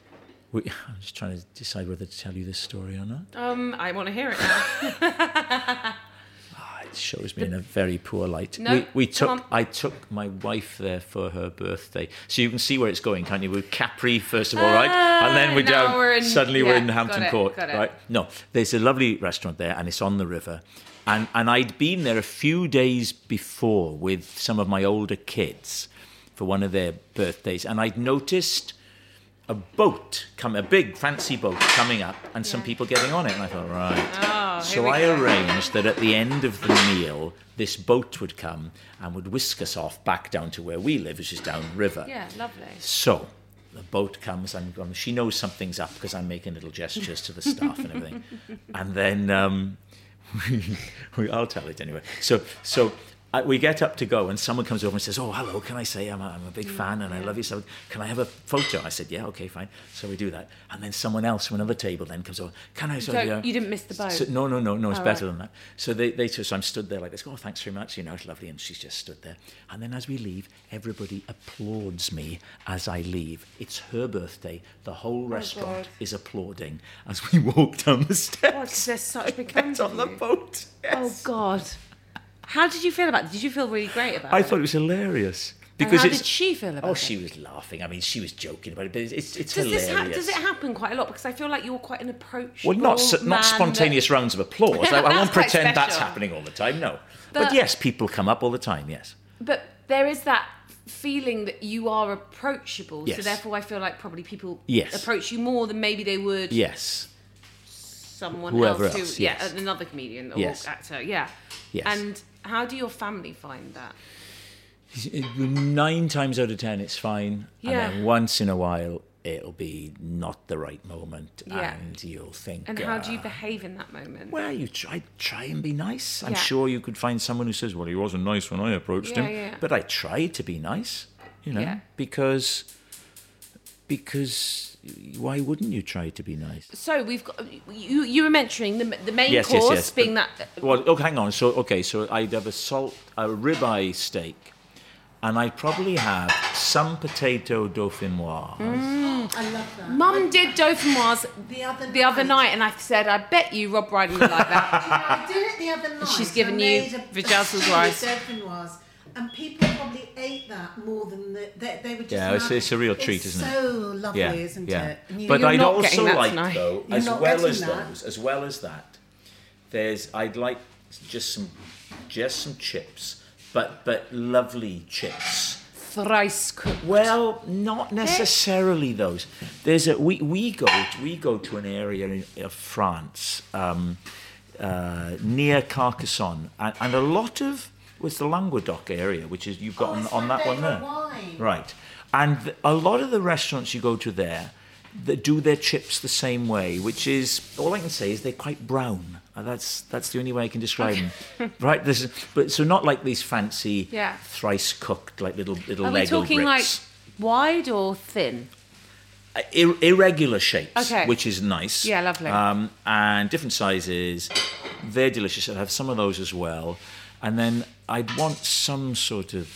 We, I'm just trying to decide whether to tell you this story or not. Um, I want to hear it now. Oh, it shows me in a very poor light. No, we, we come took. on. I took my wife there for her birthday, so you can see where it's going, can't you? We're Capri first of all, right, and then we're now down. we're in- suddenly yeah, we're in got Hampton it, Court, got it. right? No, there's a lovely restaurant there, and it's on the river. And and I'd been there a few days before with some of my older kids for one of their birthdays, and I'd noticed a boat, come a big fancy boat coming up, and some people getting on it, and I thought, right. Oh, so here we I go. arranged that at the end of the meal, this boat would come and would whisk us off back down to where we live, which is downriver. Yeah, lovely. So the boat comes, and um, she knows something's up because I'm making little gestures to the staff and everything, and then. Um, We, we, I'll tell it anyway. So, so uh, we get up to go, and someone comes over and says, "Oh, hello. Can I say I'm a, I'm a big fan and I love you? So, can I have a photo?" I said, "Yeah, okay, fine." So we do that, and then someone else from another table then comes over. Can I? So, Don't- yeah. you didn't miss the boat? So, no, no, no, no. It's Oh, better right. than that. So they, they, so I'm stood there like this. Oh, thanks very much. You know, it's lovely, and she's just stood there. And then as we leave, everybody applauds me as I leave. It's her birthday. The whole restaurant Oh, God. is applauding as we walk down the steps. Oh, 'cause there's such big Get fans on of the you. boat. Oh, Yes. God. How did you feel about it? Did you feel really great about I it? thought it was hilarious. And Because how it's, did she feel about oh, it? she was laughing. I mean, she was joking about it, but it's, it's, it's Does hilarious. this ha- does it happen quite a lot? Because I feel like you're quite an approachable Well, not s- man not spontaneous that- rounds of applause. I, I That's won't quite pretend that's special. happening all the time. No, but, But- yes, people come up all the time. Yes. But there is that feeling that you are approachable. So Yes. therefore, I feel like probably people Yes. approach you more than maybe they would Yes. someone Whoever else, else, who, yeah, yes. another comedian or Yes. actor, yeah. Yes. And how do your family find that? Nine times out of ten, it's fine. Yeah. And then once in a while, it'll be not the right moment, Yeah. and you'll think. And how do you uh, behave in that moment? Well, you try try and be nice. I'm Yeah. sure you could find someone who says, "Well, he wasn't nice when I approached Yeah, him," yeah. but I tried to be nice, you know, Yeah. because because why wouldn't you try to be nice? So we've got you. You were mentioning the the main Yes, yes, course yes. being that. Well, oh, hang on. So okay, so I'd have a salt, a ribeye steak, and I'd probably have some potato dauphinoise. Mm. I love that. Mum did dauphinoise The other the other night. night, and I said, "I bet you Rob Brydon would like that." I did it the other night. She's given I you made a- vajazzled a rice. dauphinoise, and people probably ate that more than the, they, they were just. Yeah, it's- having- it's a real treat, isn't it? So lovely, Yeah, isn't yeah. it? And you- But You're I'd not getting also that like tonight. though, You're as not well getting as that. those, as well as that, there's I'd like just some just some chips, but but lovely chips. Thrice cooked. Well, not necessarily those. There's a we we go to, we go to an area in, of France um, uh, near Carcassonne, and, and a lot of was the Languedoc area, which is you've got Oh, on, it's on my that one favourite there, wine. right? And th- a lot of the restaurants you go to there that do their chips the same way, which is all I can say is they're quite brown. Uh, That's that's the only way I can describe them, right? This is, but so not like these fancy, Yeah. thrice cooked like little little Are we Lego talking bricks. like wide or thin? Uh, ir- irregular shapes, Okay. which is nice. Yeah, lovely. Um, and different sizes. They're delicious. I'd have some of those as well. And then I'd want some sort of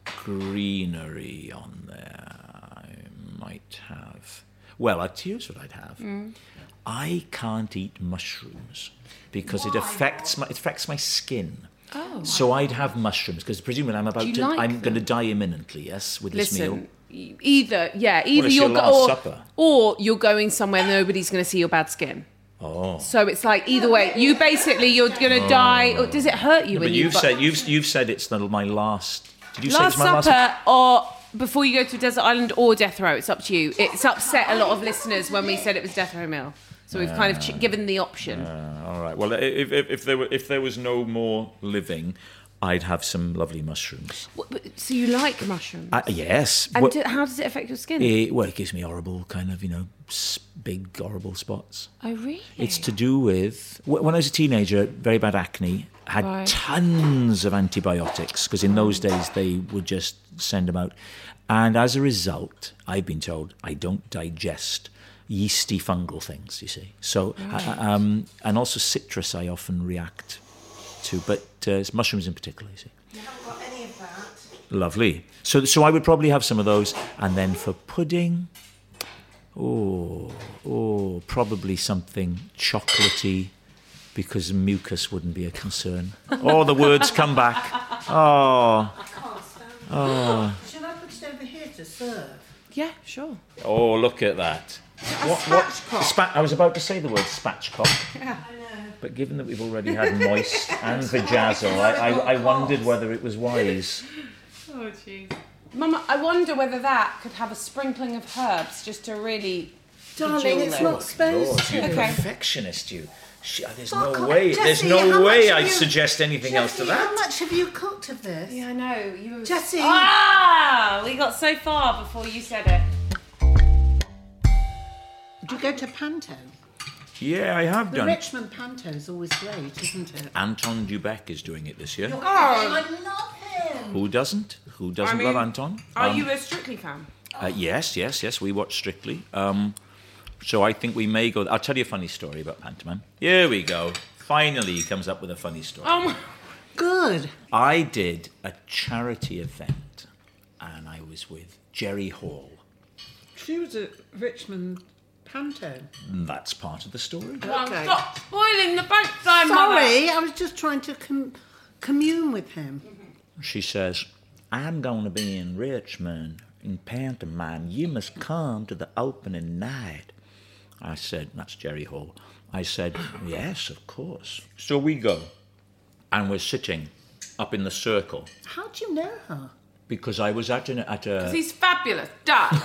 greenery on there. I might have. Well, I'd here's what I'd have. Mm. I can't eat mushrooms because it affects my it affects my skin. Oh. So I'd have mushrooms because presumably I'm about you to. like I'm them? going to die imminently. Yes, with this meal. Listen, e- either yeah, either it's you're your go- last or, supper. or you're going somewhere nobody's going to see your bad skin. Oh. So it's like either way, you basically you're going to die. Or does it hurt you No, when but you you've said you've you've said it's the, my last. Did you last say it's my supper last? or before you go to a desert island or death row? It's up to you. It's upset a lot of listeners when we said it was death row meal. So we've kind of ch- given the option. Uh, all right. Well, if, if if there were if there was no more living, I'd have some lovely mushrooms. What- but- So you like mushrooms? Uh, yes. and Well, do- how does it affect your skin? eh, well, it gives me horrible kind of you know s- big horrible spots. oh really? It's to do with wh- when I was a teenager, very bad acne. Had Right. tons of antibiotics because in those days they would just send them out, and as a result, I've been told I don't digest yeasty fungal things. You see, so uh, um, and also citrus I often react to, but uh, it's mushrooms in particular. You see. You haven't got any of that. Lovely. So, so I would probably have some of those, and then for pudding, Oh, oh, probably something chocolatey, because mucus wouldn't be a concern. Oh, the words come back. Oh. Oh. Shall I put it over here to serve? Yeah, sure. Oh, look at that. What, what, spa- I was about to say the word spatchcock. Yeah, I know. But given that we've already had moist and vajazzle, I, I, I wondered whether it was wise. Oh, jeez. Mama, I wonder whether that could have a sprinkling of herbs just to really... Darling, it's it. not supposed Lord, to. you Okay. perfectionist, you. She, there's Fuck no off. way. Jessie, there's no how way much I'd have you- suggest anything else to Jessie, how that. much have you cooked of this? Yeah, I know. You were... Jessie. Ah! We got so far before you said it. Do you go to Panto? Yeah, I have The done. Richmond Panto is always great, isn't it? Anton Dubek is doing it this year. Oh, I love him. Who doesn't? Who doesn't I mean, love Anton? Are Um, you a Strictly fan? Uh, yes, yes, yes. We watch Strictly. Um, so I think we may go. I'll tell you a funny story about Pantomime. Here we go. Finally, he comes up with a funny story. Oh, my... Good. I did a charity event, and I was with Jerry Hall. She was at Richmond Panto. That's part of the story. Okay. Stop spoiling the bank time, Mother. Sorry, I was just trying to com- commune with him. She says, "I'm going to be in Richmond in pantomime. You must come to the opening night." I said, "That's Jerry Hall." I said, "Yes, of course." So we go, and we're sitting up in the circle How do you know her? because I was at an, at a. Because he's fabulous, darling.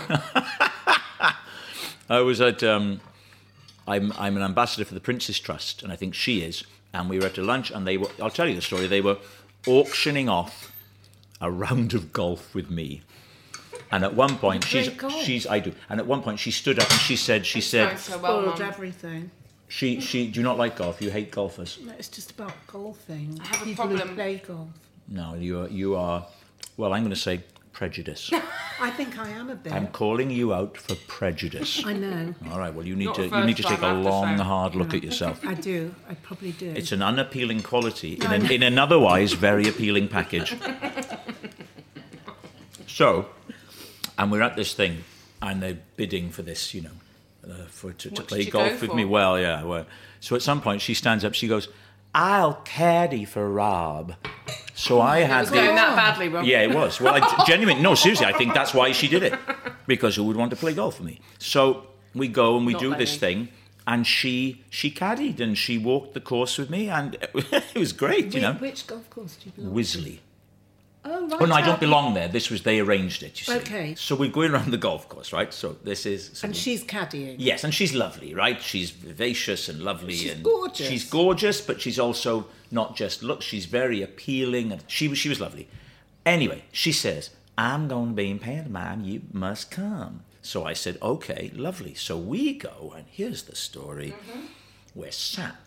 I was at. Um, I'm I'm an ambassador for the Prince's Trust, and I think she is. And we were at a lunch, and they were. I'll tell you the story. They were auctioning off a round of golf with me. And at one point, You she's play golf? she's I do. And at one point, she stood up and she said she It's said going so well, Spoiled Mum. everything. she she do you not like golf? You hate golfers? No, it's just about golfing. I have a People problem. who play golf. No, you are you are. Well, I'm going to say prejudice. I think I am a bit. I'm calling you out for prejudice. I know. All right. Well, you need Not to the you need to first take a time, I have to long, say. hard look at yourself. I do. I probably do. It's an unappealing quality in an, in an otherwise very appealing package. So, and we're at this thing, and they're bidding for this, you know, uh, for to, to What play did you go golf with for? me. Well, yeah. Well, so at some point she stands up. She goes, "I'll caddy for Rob." So I It had was the going that badly, Rob. yeah, it was. Well, I genuinely no, seriously, I think that's why she did it, because who would want to play golf with me? So we go and we Not do many. this thing. And she she caddied and she walked the course with me, and it was great, you Whi- know. Which golf course do you belong Wisley. to? Oh, right. Oh no, I don't out. belong there. This was they arranged it. You see. Okay. So we're going around the golf course, right? So this is. so And we- she's caddying. Yes, and she's lovely, right? She's vivacious and lovely, She's and gorgeous. she's gorgeous, but she's also not just look. She's very appealing, and she was she was lovely. Anyway, she says, "I'm going to be in pantomime. You must come." So I said, "Okay, lovely." So we go, and here's the story: we're sat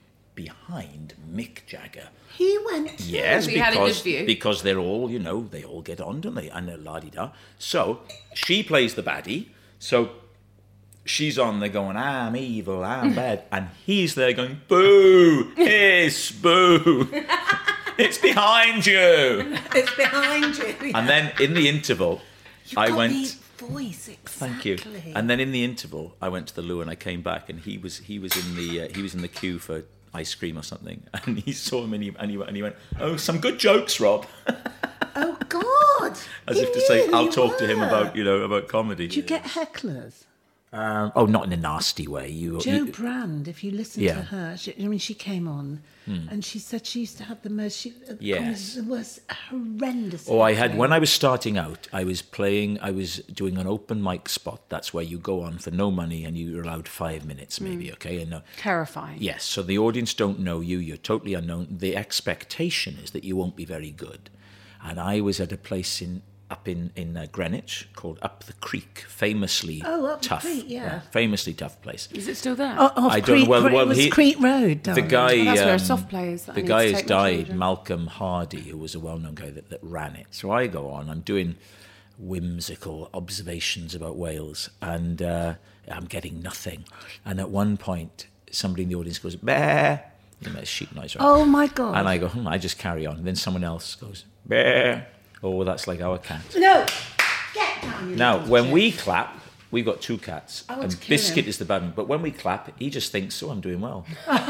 behind Mick Jagger. He went. too. Yes, So you had a good because view. because they're all, you know, they all get on, don't they? And they're la-di-da. So she plays the baddie. So she's on there going, "I'm evil, I'm bad," and he's there going, "Boo! Hiss, boo! It's behind you!" It's behind you. And then in the interval, You've I got went. the voice, exactly. Thank you. And then in the interval, I went to the loo and I came back, and he was he was in the uh, he was in the queue for ice cream or something, and he saw me and he, and he, and he went, "Oh, some good jokes, Rob," Oh God! as He if to say, knew who "I'll you talk to him were. about you know about comedy." Do you get hecklers? Um, oh, not in a nasty way. You, Jo you Brand, if you listen Yeah. to her, she, I mean, she came on and she said she used to have the most. She, uh, Yes. it was horrendous. Oh, I had when I was starting out. I was playing. I was doing an open mic spot. That's where you go on for no money and you're allowed five minutes, maybe. Okay, and uh, Terrifying. yes. So the audience don't know you. You're totally unknown. The expectation is that you won't be very good. And I was at a place in up in in uh, Greenwich called Up the Creek, famously Oh, Up the tough. Creek, yeah. famously tough place. Is it still there? Oh, off I don't know Crete, whether- Cre- well, it was he- Crete Road. The darling. guy, Well, that's where a um, soft play is that I the need guy to has take my died, children. Malcolm Hardy, who was a well-known guy that, that ran it. So I go on, I'm doing whimsical observations about Wales, and uh, I'm getting nothing. And at one point, somebody in the audience goes, "Bear," you know, sheep noise, right? Oh my God! And I go, hmm, I just carry on. And then someone else goes, "Bear." Oh, that's like our cat. no, get down. You Now, little when shit. we clap, we've got two cats, I want and to kill Biscuit him. is the bad one. But when we clap, he just thinks, "Oh, I'm doing well."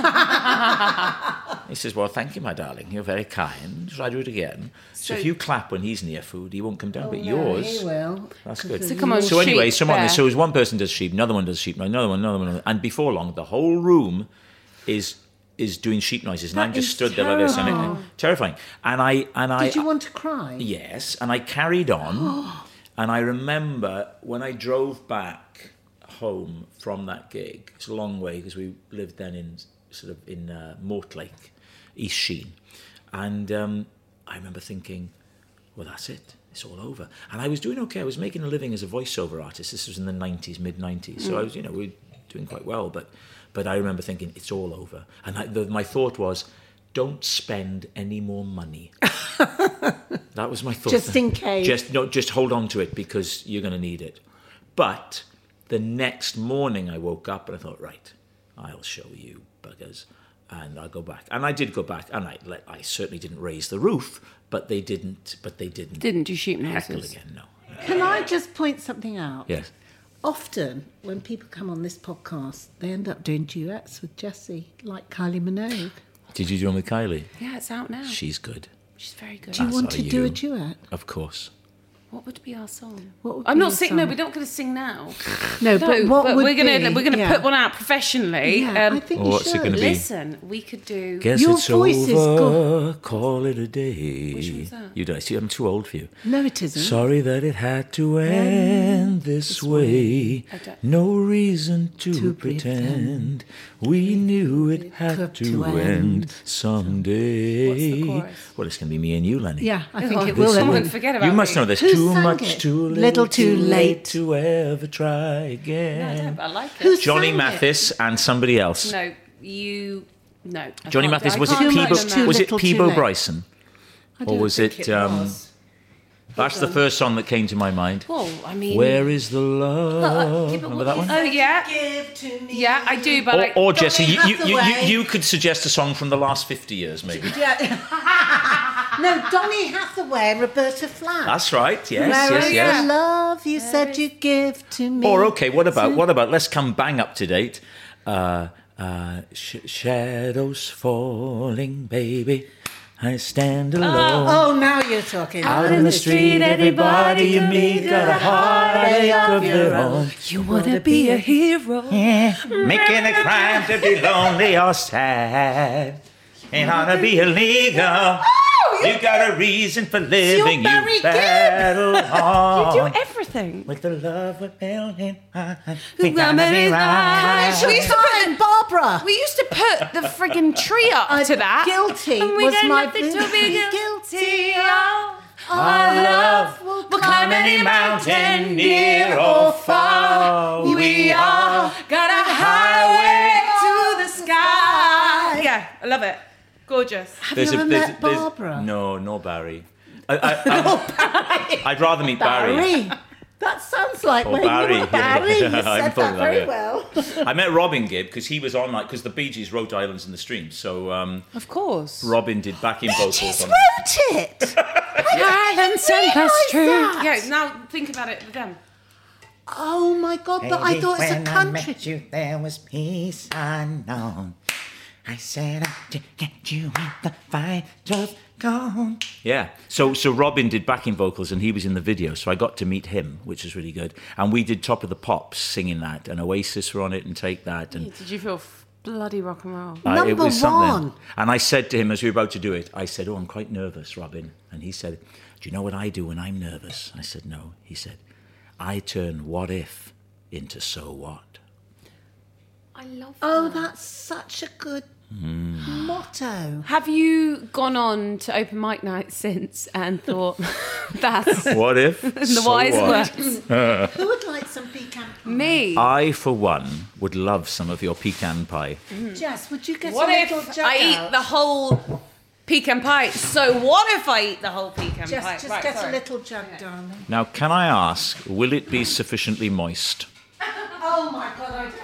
He says, "Well, thank you, my darling. You're very kind. Shall I do it again?" So, So- if you clap when he's near food, he won't come down. but No, yours, he will. that's good. So come on, So anyway, sheep, someone, bear. so one person does sheep, another one does sheep, another one, another one, and before long, the whole room is is doing sheep noises, and That I'm just is stood there like this, and terrible. it, terrifying. And I and I Did you want to cry? Yes, and I carried on, and I remember when I drove back home from that gig. It's a long way because we lived then in sort of in uh, Mortlake, East Sheen, and um, I remember thinking, well, that's it. It's all over. And I was doing okay. I was making a living as a voiceover artist. This was in the nineties, mid nineties. So I was, you know, we were doing quite well. But but I remember thinking, it's all over. And I, the, my thought was, don't spend any more money. That was my thought. Just in case. Just no, just hold on to it because you're going to need it. But the next morning I woke up and I thought, right, I'll show you buggers. And I'll go back. And I did go back. And I let, I certainly didn't raise the roof, but they didn't, but they didn't. Didn't do sheep heckle noises. again, no. Can I just point something out? Yes. Often, when people come on this podcast, they end up doing duets with Jessie, like Kylie Minogue. Did you do one with Kylie? Yeah, it's out now. She's good. She's very good. Do you As want are to do you. a duet? Of course. What would be our song? What would I'm be not your singing. No, song? we're not going to sing now. No, No, but what but would we're gonna be? we're gonna Yeah. put one out professionally. Yeah, Um, I think Oh, you what's it should. gonna be? listen, we could do. Guess Your it's voice is over. good. Call it a day. Which one's that? You do. See, I'm too old for you. No, it isn't. Sorry that it had to end this way. I don't- No reason to, To pretend. We knew it had had to, to end end someday. What's the chorus? Well, it's going to be me and you, Lenny. Yeah, I think Oh, it will. someone Ellen. forget about You must me. know there's Who too sang much it? too little, Little too late. to ever try again. No, I don't, but I like it. Who Johnny sang it? Mathis and somebody else. No, you. No. I Johnny can't- Mathis, I was it can't Too remember much, Peebo, too was it little, too Peebo late. Bryson? I Or don't was think it, um, was. That's the first song that came to my mind. Well, I mean. Where is the love? Yeah, but Remember what that is- one? Oh yeah. Give to me. Yeah, I do, but Or, I. or Jesse, you, you, you, you, Hathaway. you could suggest a song from the last fifty years, maybe. Yeah. No, Donny Hathaway and Roberta Flack. That's right. Yes, Where yes, is yes. the love you said you'd give to me? Or okay, what about what about? Let's come bang up to date. Uh, uh, sh- shadows falling, baby. I stand alone. Oh, now you're talking. Out in the street, everybody you meet got a heartache of their own. You wanna be a hero? Making a crime to be lonely or sad. Ain't ought to be illegal. You got a reason for living. You Barry Gibb. battle on. You do everything. With the love we're building, We gotta be right. We used to put Fine, Barbara. we used to put the friggin' tree up I'm to that. guilty And we was got my nothing to big- be guilty guilty of. Our love will We'll climb any mountain near or far. We all got a highway to the sky. Yeah, I love it. Gorgeous. Have you ever met Barbara? No, no Barry. I, I, I, I'd rather meet Barry. Barry. That sounds like Or when Barry, you were Barry. yeah. You I said hadn't thought that of that, very yeah. well. I met Robin Gibb because he was on like because the Bee Gees wrote "Islands in the Stream," so um, Of course. Robin did backing vocals. She's on wrote it. Silence and realise that's true. that. Yeah, now think about it with them. Oh my God! But I thought it's a country. you, there was peace unknown. I said I to get you in the fight just gone. Yeah. So so Robin did backing vocals and he was in the video, so I got to meet him, which was really good. And we did Top of the Pops singing that, and Oasis were on it and Take That. And Did you feel f- bloody rock and roll? uh, it Number was something. one. And I said to him as we were about to do it, I said, "Oh, I'm quite nervous, Robin." And he said, "Do you know what I do when I'm nervous?" I said, "No." He said, "I turn what if into so what." I love Oh, that's such a good motto. Have you gone on to open mic night since and thought that's What if? the so wise what? words? Who would like some pecan pie? Me. I, for one, would love some of your pecan pie. Jess, would you get What a if little jug I eat out? the whole pecan pie? So what if I eat the whole pecan Jess, pie? just Right, get sorry. a little jug, darling. Now, can I ask, will it be sufficiently moist? Oh my God, I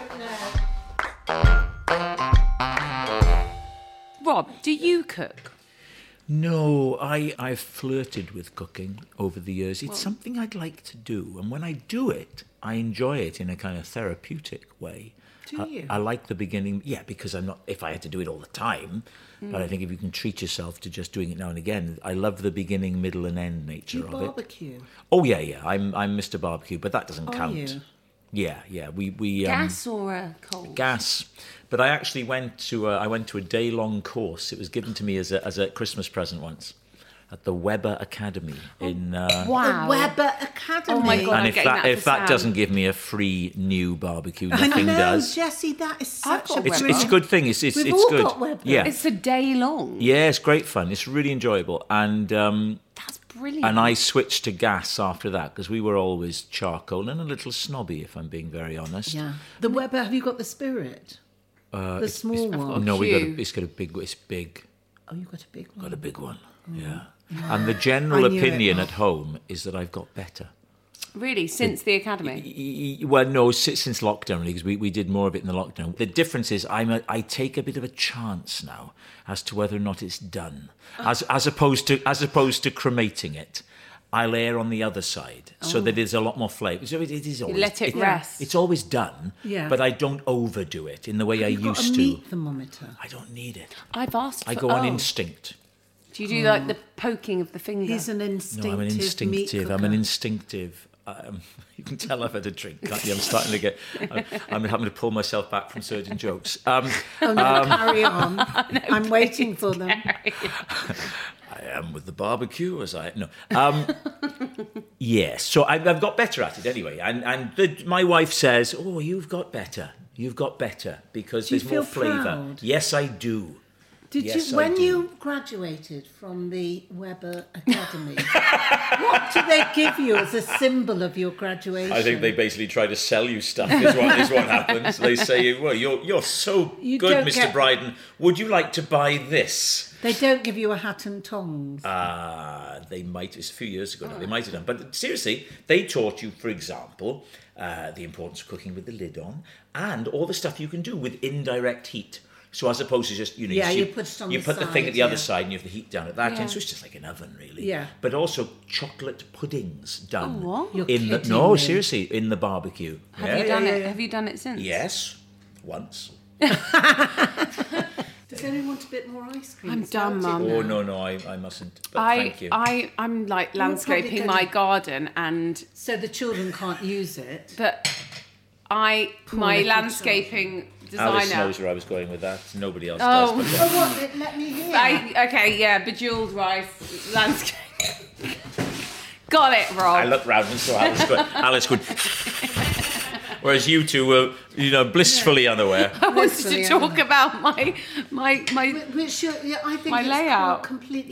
don't know. Rob, do you cook? No, I, I've flirted with cooking over the years. It's well, something I'd like to do. And when I do it, I enjoy it in a kind of therapeutic way. Do I, you? I like the beginning. Yeah, because I'm not, if I had to do it all the time, mm. but I think if you can treat yourself to just doing it now and again, I love the beginning, middle and end nature do you of barbecue? it. Oh, yeah, yeah. I'm I'm Mister Barbecue, but that doesn't Are count. You? Yeah, yeah. We, we um, Gas or a coal? Gas. But I actually went to a, I went to a day-long course. It was given to me as a, as a Christmas present once at the Weber Academy in... Uh, wow. The Weber Academy. Oh, my God, and I'm if getting that, that if for that Sam. doesn't give me a free new barbecue, nothing I know, does. Jessie, that is I've such got a It's, Weber. it's a good thing. It's, it's, We've it's all good. got Weber. Yeah. It's a day long. Yeah, it's great fun. It's really enjoyable. And... Um, That's brilliant. And I switched to gas after that because we were always charcoal and a little snobby, if I'm being very honest. Yeah. The Weber, have you got the Spirit? Uh, the it's- small it's- one? No, we got Q. a, it's got a big. It's big. Oh, you got a big one. Got a big one. Mm. Yeah. And the general I knew it. opinion at home is that I've got better. Really, since the academy? Y- y- Well, no, since, since lockdown, really, because we, we did more of it in the lockdown. The difference is I'm a, I take a bit of a chance now as to whether or not it's done, as as opposed to as opposed to cremating it. I'll err on the other side, so Oh. that there's a lot more flavour. So it, it is always, let it rest. It's always done, Yeah. but I don't overdo it in the way I You've got used a to. meat thermometer. I don't need it. I've asked I for- go on oh. instinct. Do you do like the poking of the finger? He's an instinctive No, I'm an meat instinctive. cooker. I'm an instinctive. Um, you can tell I've had a drink, can't you? I'm starting to get. I'm, I'm having to pull myself back from certain jokes. Um, Oh, no, um, carry on. I'm waiting for them. I am with the barbecue, as I no. Um, yes, so I've, I've got better at it anyway, and and the, my wife says, "Oh, you've got better. You've got better because Do you there's more feel flavour." proud? Yes, I do. Did Yes, you, I when do. you graduated from the Weber Academy, what do they give you as a symbol of your graduation? I think they basically try to sell you stuff. Is what is what happens. They say, "Well, you're you're so You good, don't Mister get- Bryden. Would you like to buy this?" They don't give you a hat and tongs. Uh, they might, it's a few years ago now, they might have done. But seriously, they taught you, for example, uh, the importance of cooking with the lid on and all the stuff you can do with indirect heat. So as opposed to just, you know, Yeah, you, you put it on you the put the thing side, at the other yeah. side and you have the heat down at that Yeah. end. So it's just like an oven, really. Yeah. But also chocolate puddings done. Oh, what? You're in the kidding No, me. seriously, in the barbecue. Have Yeah, you done yeah, it? yeah. Have you done it since? Yes, once. Does anyone want a bit more ice cream? I'm It's done, melted Mum. now. Oh, no, no, I, I mustn't. But I, thank you. I, I'm like landscaping gonna- my garden, and So the children can't use it. but I, my little landscaping Alice designer. knows where I was going with that. Nobody else Oh. does. But Oh, what? Let me hear. I, okay, yeah, bejeweled rice landscape. Got it, Rob. I looked round and saw Alice good. Alice good. Whereas you two were, you know, blissfully unaware. I wanted Blissfully to talk unaware. about my my my. Which, which, uh, yeah, I think My it's layout. completely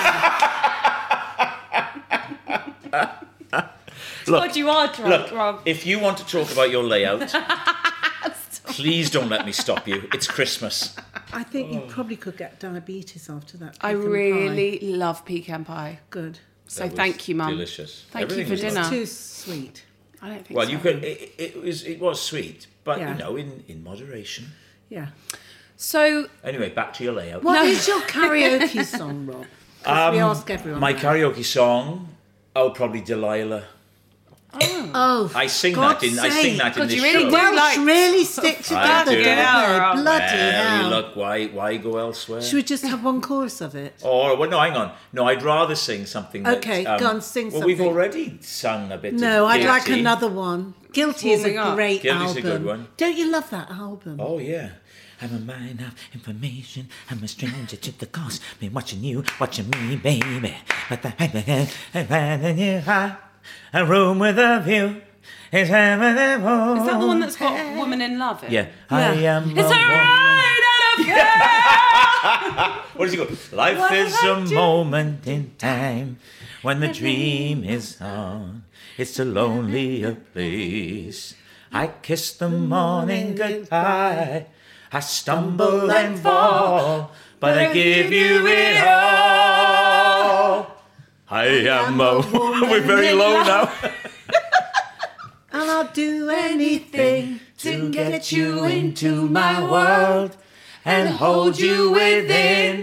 unfair. God, you are drunk, Look, Rob. if you want to talk about your layout, please don't let me stop you. It's Christmas. I think you probably could get diabetes after that. I pecan really pie. love pecan pie. Good. So That was thank you, Mum. Delicious. Thank Everything you was for lovely. dinner. Too sweet. I don't think Well, so. you could. It, it was. It was sweet, but Yeah. you know, in, in moderation. Yeah. So Anyway, back to your layout. What No. is your karaoke song, Rob? 'Cause we ask everyone. Um, My that. karaoke song. Oh, probably Delilah. Oh, I sing God's that in. I sing sake. that in God, this you really show. do Welsh like- really stick together, do. don't Yeah, they? Rob. Bloody Well, hell. you look. Why? Why go elsewhere? Should we just have one chorus of it? Or well, no, hang on. No, I'd rather sing something. That, Okay, um, go on, sing Well, we've something. already sung a bit. No, of I'd like Guilty. another one. Guilty is Warming a up. great Guilty's a album. good one. Don't you love that album? Oh yeah. I'm a mine of information. I'm a stranger to the cause. Been watching you, watching me, baby. But the and you are a room with a view. Is that is that the one that's got "Woman in Love" in? Yeah. I Yeah. am. It's a a woman. ride and a What does he go? Life What is have I a do? moment in time when the dream is on. It's a lonelier place. I kiss the morning goodbye. I stumble and fall, but I give you it all. I am a woman. We're very low now. And I'll do anything To get you into my world and hold you within.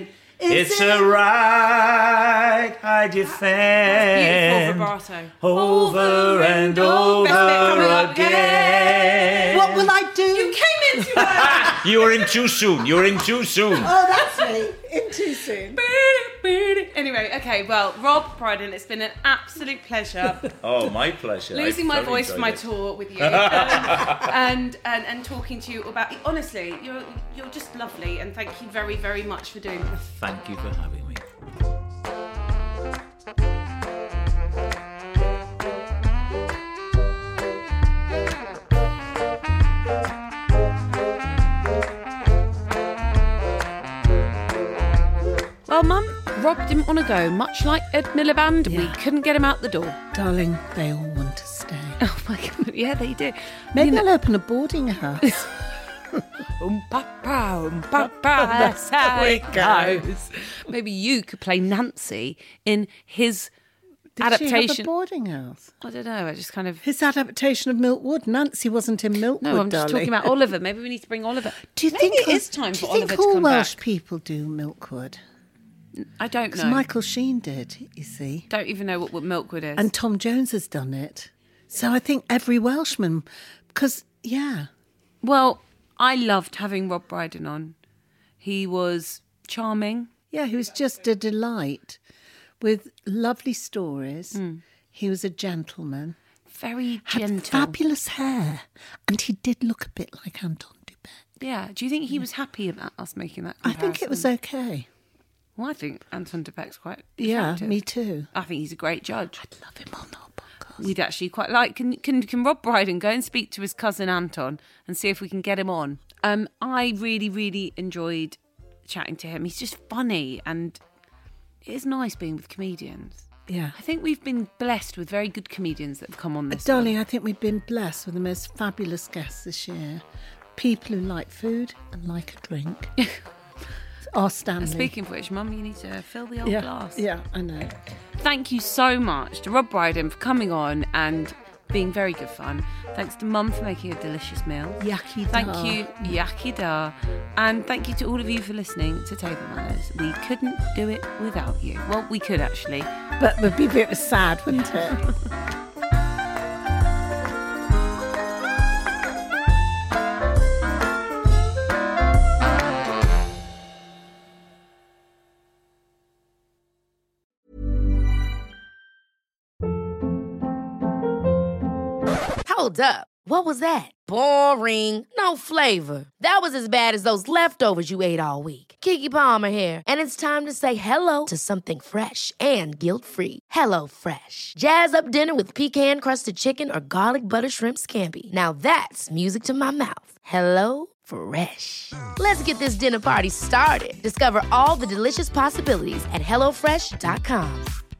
It's it? a right I defend. Beautiful vibrato. Over and over again. What will I do? You came in too early. You were in too soon. You were in too soon. Oh, that's me. In too soon. Anyway, okay, well, Rob Brydon, it's been an absolute pleasure. Oh, my pleasure. Losing I my voice for my it. tour with you, and, and and talking to you about. Honestly, you're you're just lovely, and thank you very very much for doing this. Thank you for having me. Well, Mum, Rob didn't want to go, much like Ed Miliband. Yeah. We couldn't get him out the door. Darling, they all want to stay. Oh my God, yeah, they do. Maybe You know- I'll open a boarding house. Um, papa, um, papa, that's how it goes. Maybe you could play Nancy in his Did she have a adaptation. boarding house? I don't know. I just kind of. His adaptation of Milkwood. Nancy wasn't in Milkwood, No, I'm just darling. talking about Oliver. Maybe we need to bring Oliver. Do you Maybe think it is time do for you think Oliver to all come Welsh back? people do Milkwood? I don't Because know. Michael Sheen did, you see. Don't even know what, what Milkwood is. And Tom Jones has done it. So I think every Welshman, because, yeah. Well, I loved having Rob Brydon on. He was charming. Yeah, he was just a delight with lovely stories. He was a gentleman. Very Had gentle. fabulous hair. And he did look a bit like Anton Dubek. Yeah. Do you think he was happy about us making that I comparison? think it was okay. Well, I think Anton Dubek's quite Yeah, attractive. me too. I think he's a great judge. I'd love him on our podcast. We'd actually quite like. Can can can Rob Brydon go and speak to his cousin Anton and see if we can get him on? Um, I really really enjoyed chatting to him. He's just funny, and it is nice being with comedians. Yeah. I think we've been blessed with very good comedians that have come on this. Darling, I think we've been blessed with the most fabulous guests this year. People who like food and like a drink. Our Stanley. And speaking of which, Mum, you need to fill the old yeah, glass. Yeah, I know. Thank you so much to Rob Brydon for coming on and being very good fun. Thanks to Mum for making a delicious meal. Yaki Thank da. you, Yaki da. And thank you to all of you for listening to Table Manners. We couldn't do it without you. Well, we could actually. But it would be a bit sad, wouldn't it? Hold up. What was that? Boring. No flavor. That was as bad as those leftovers you ate all week. Keke Palmer here, and it's time to say hello to something fresh and guilt-free. Hello Fresh. Jazz up dinner with pecan-crusted chicken or garlic butter shrimp scampi. Now that's music to my mouth. Hello Fresh. Let's get this dinner party started. Discover all the delicious possibilities at hello fresh dot com.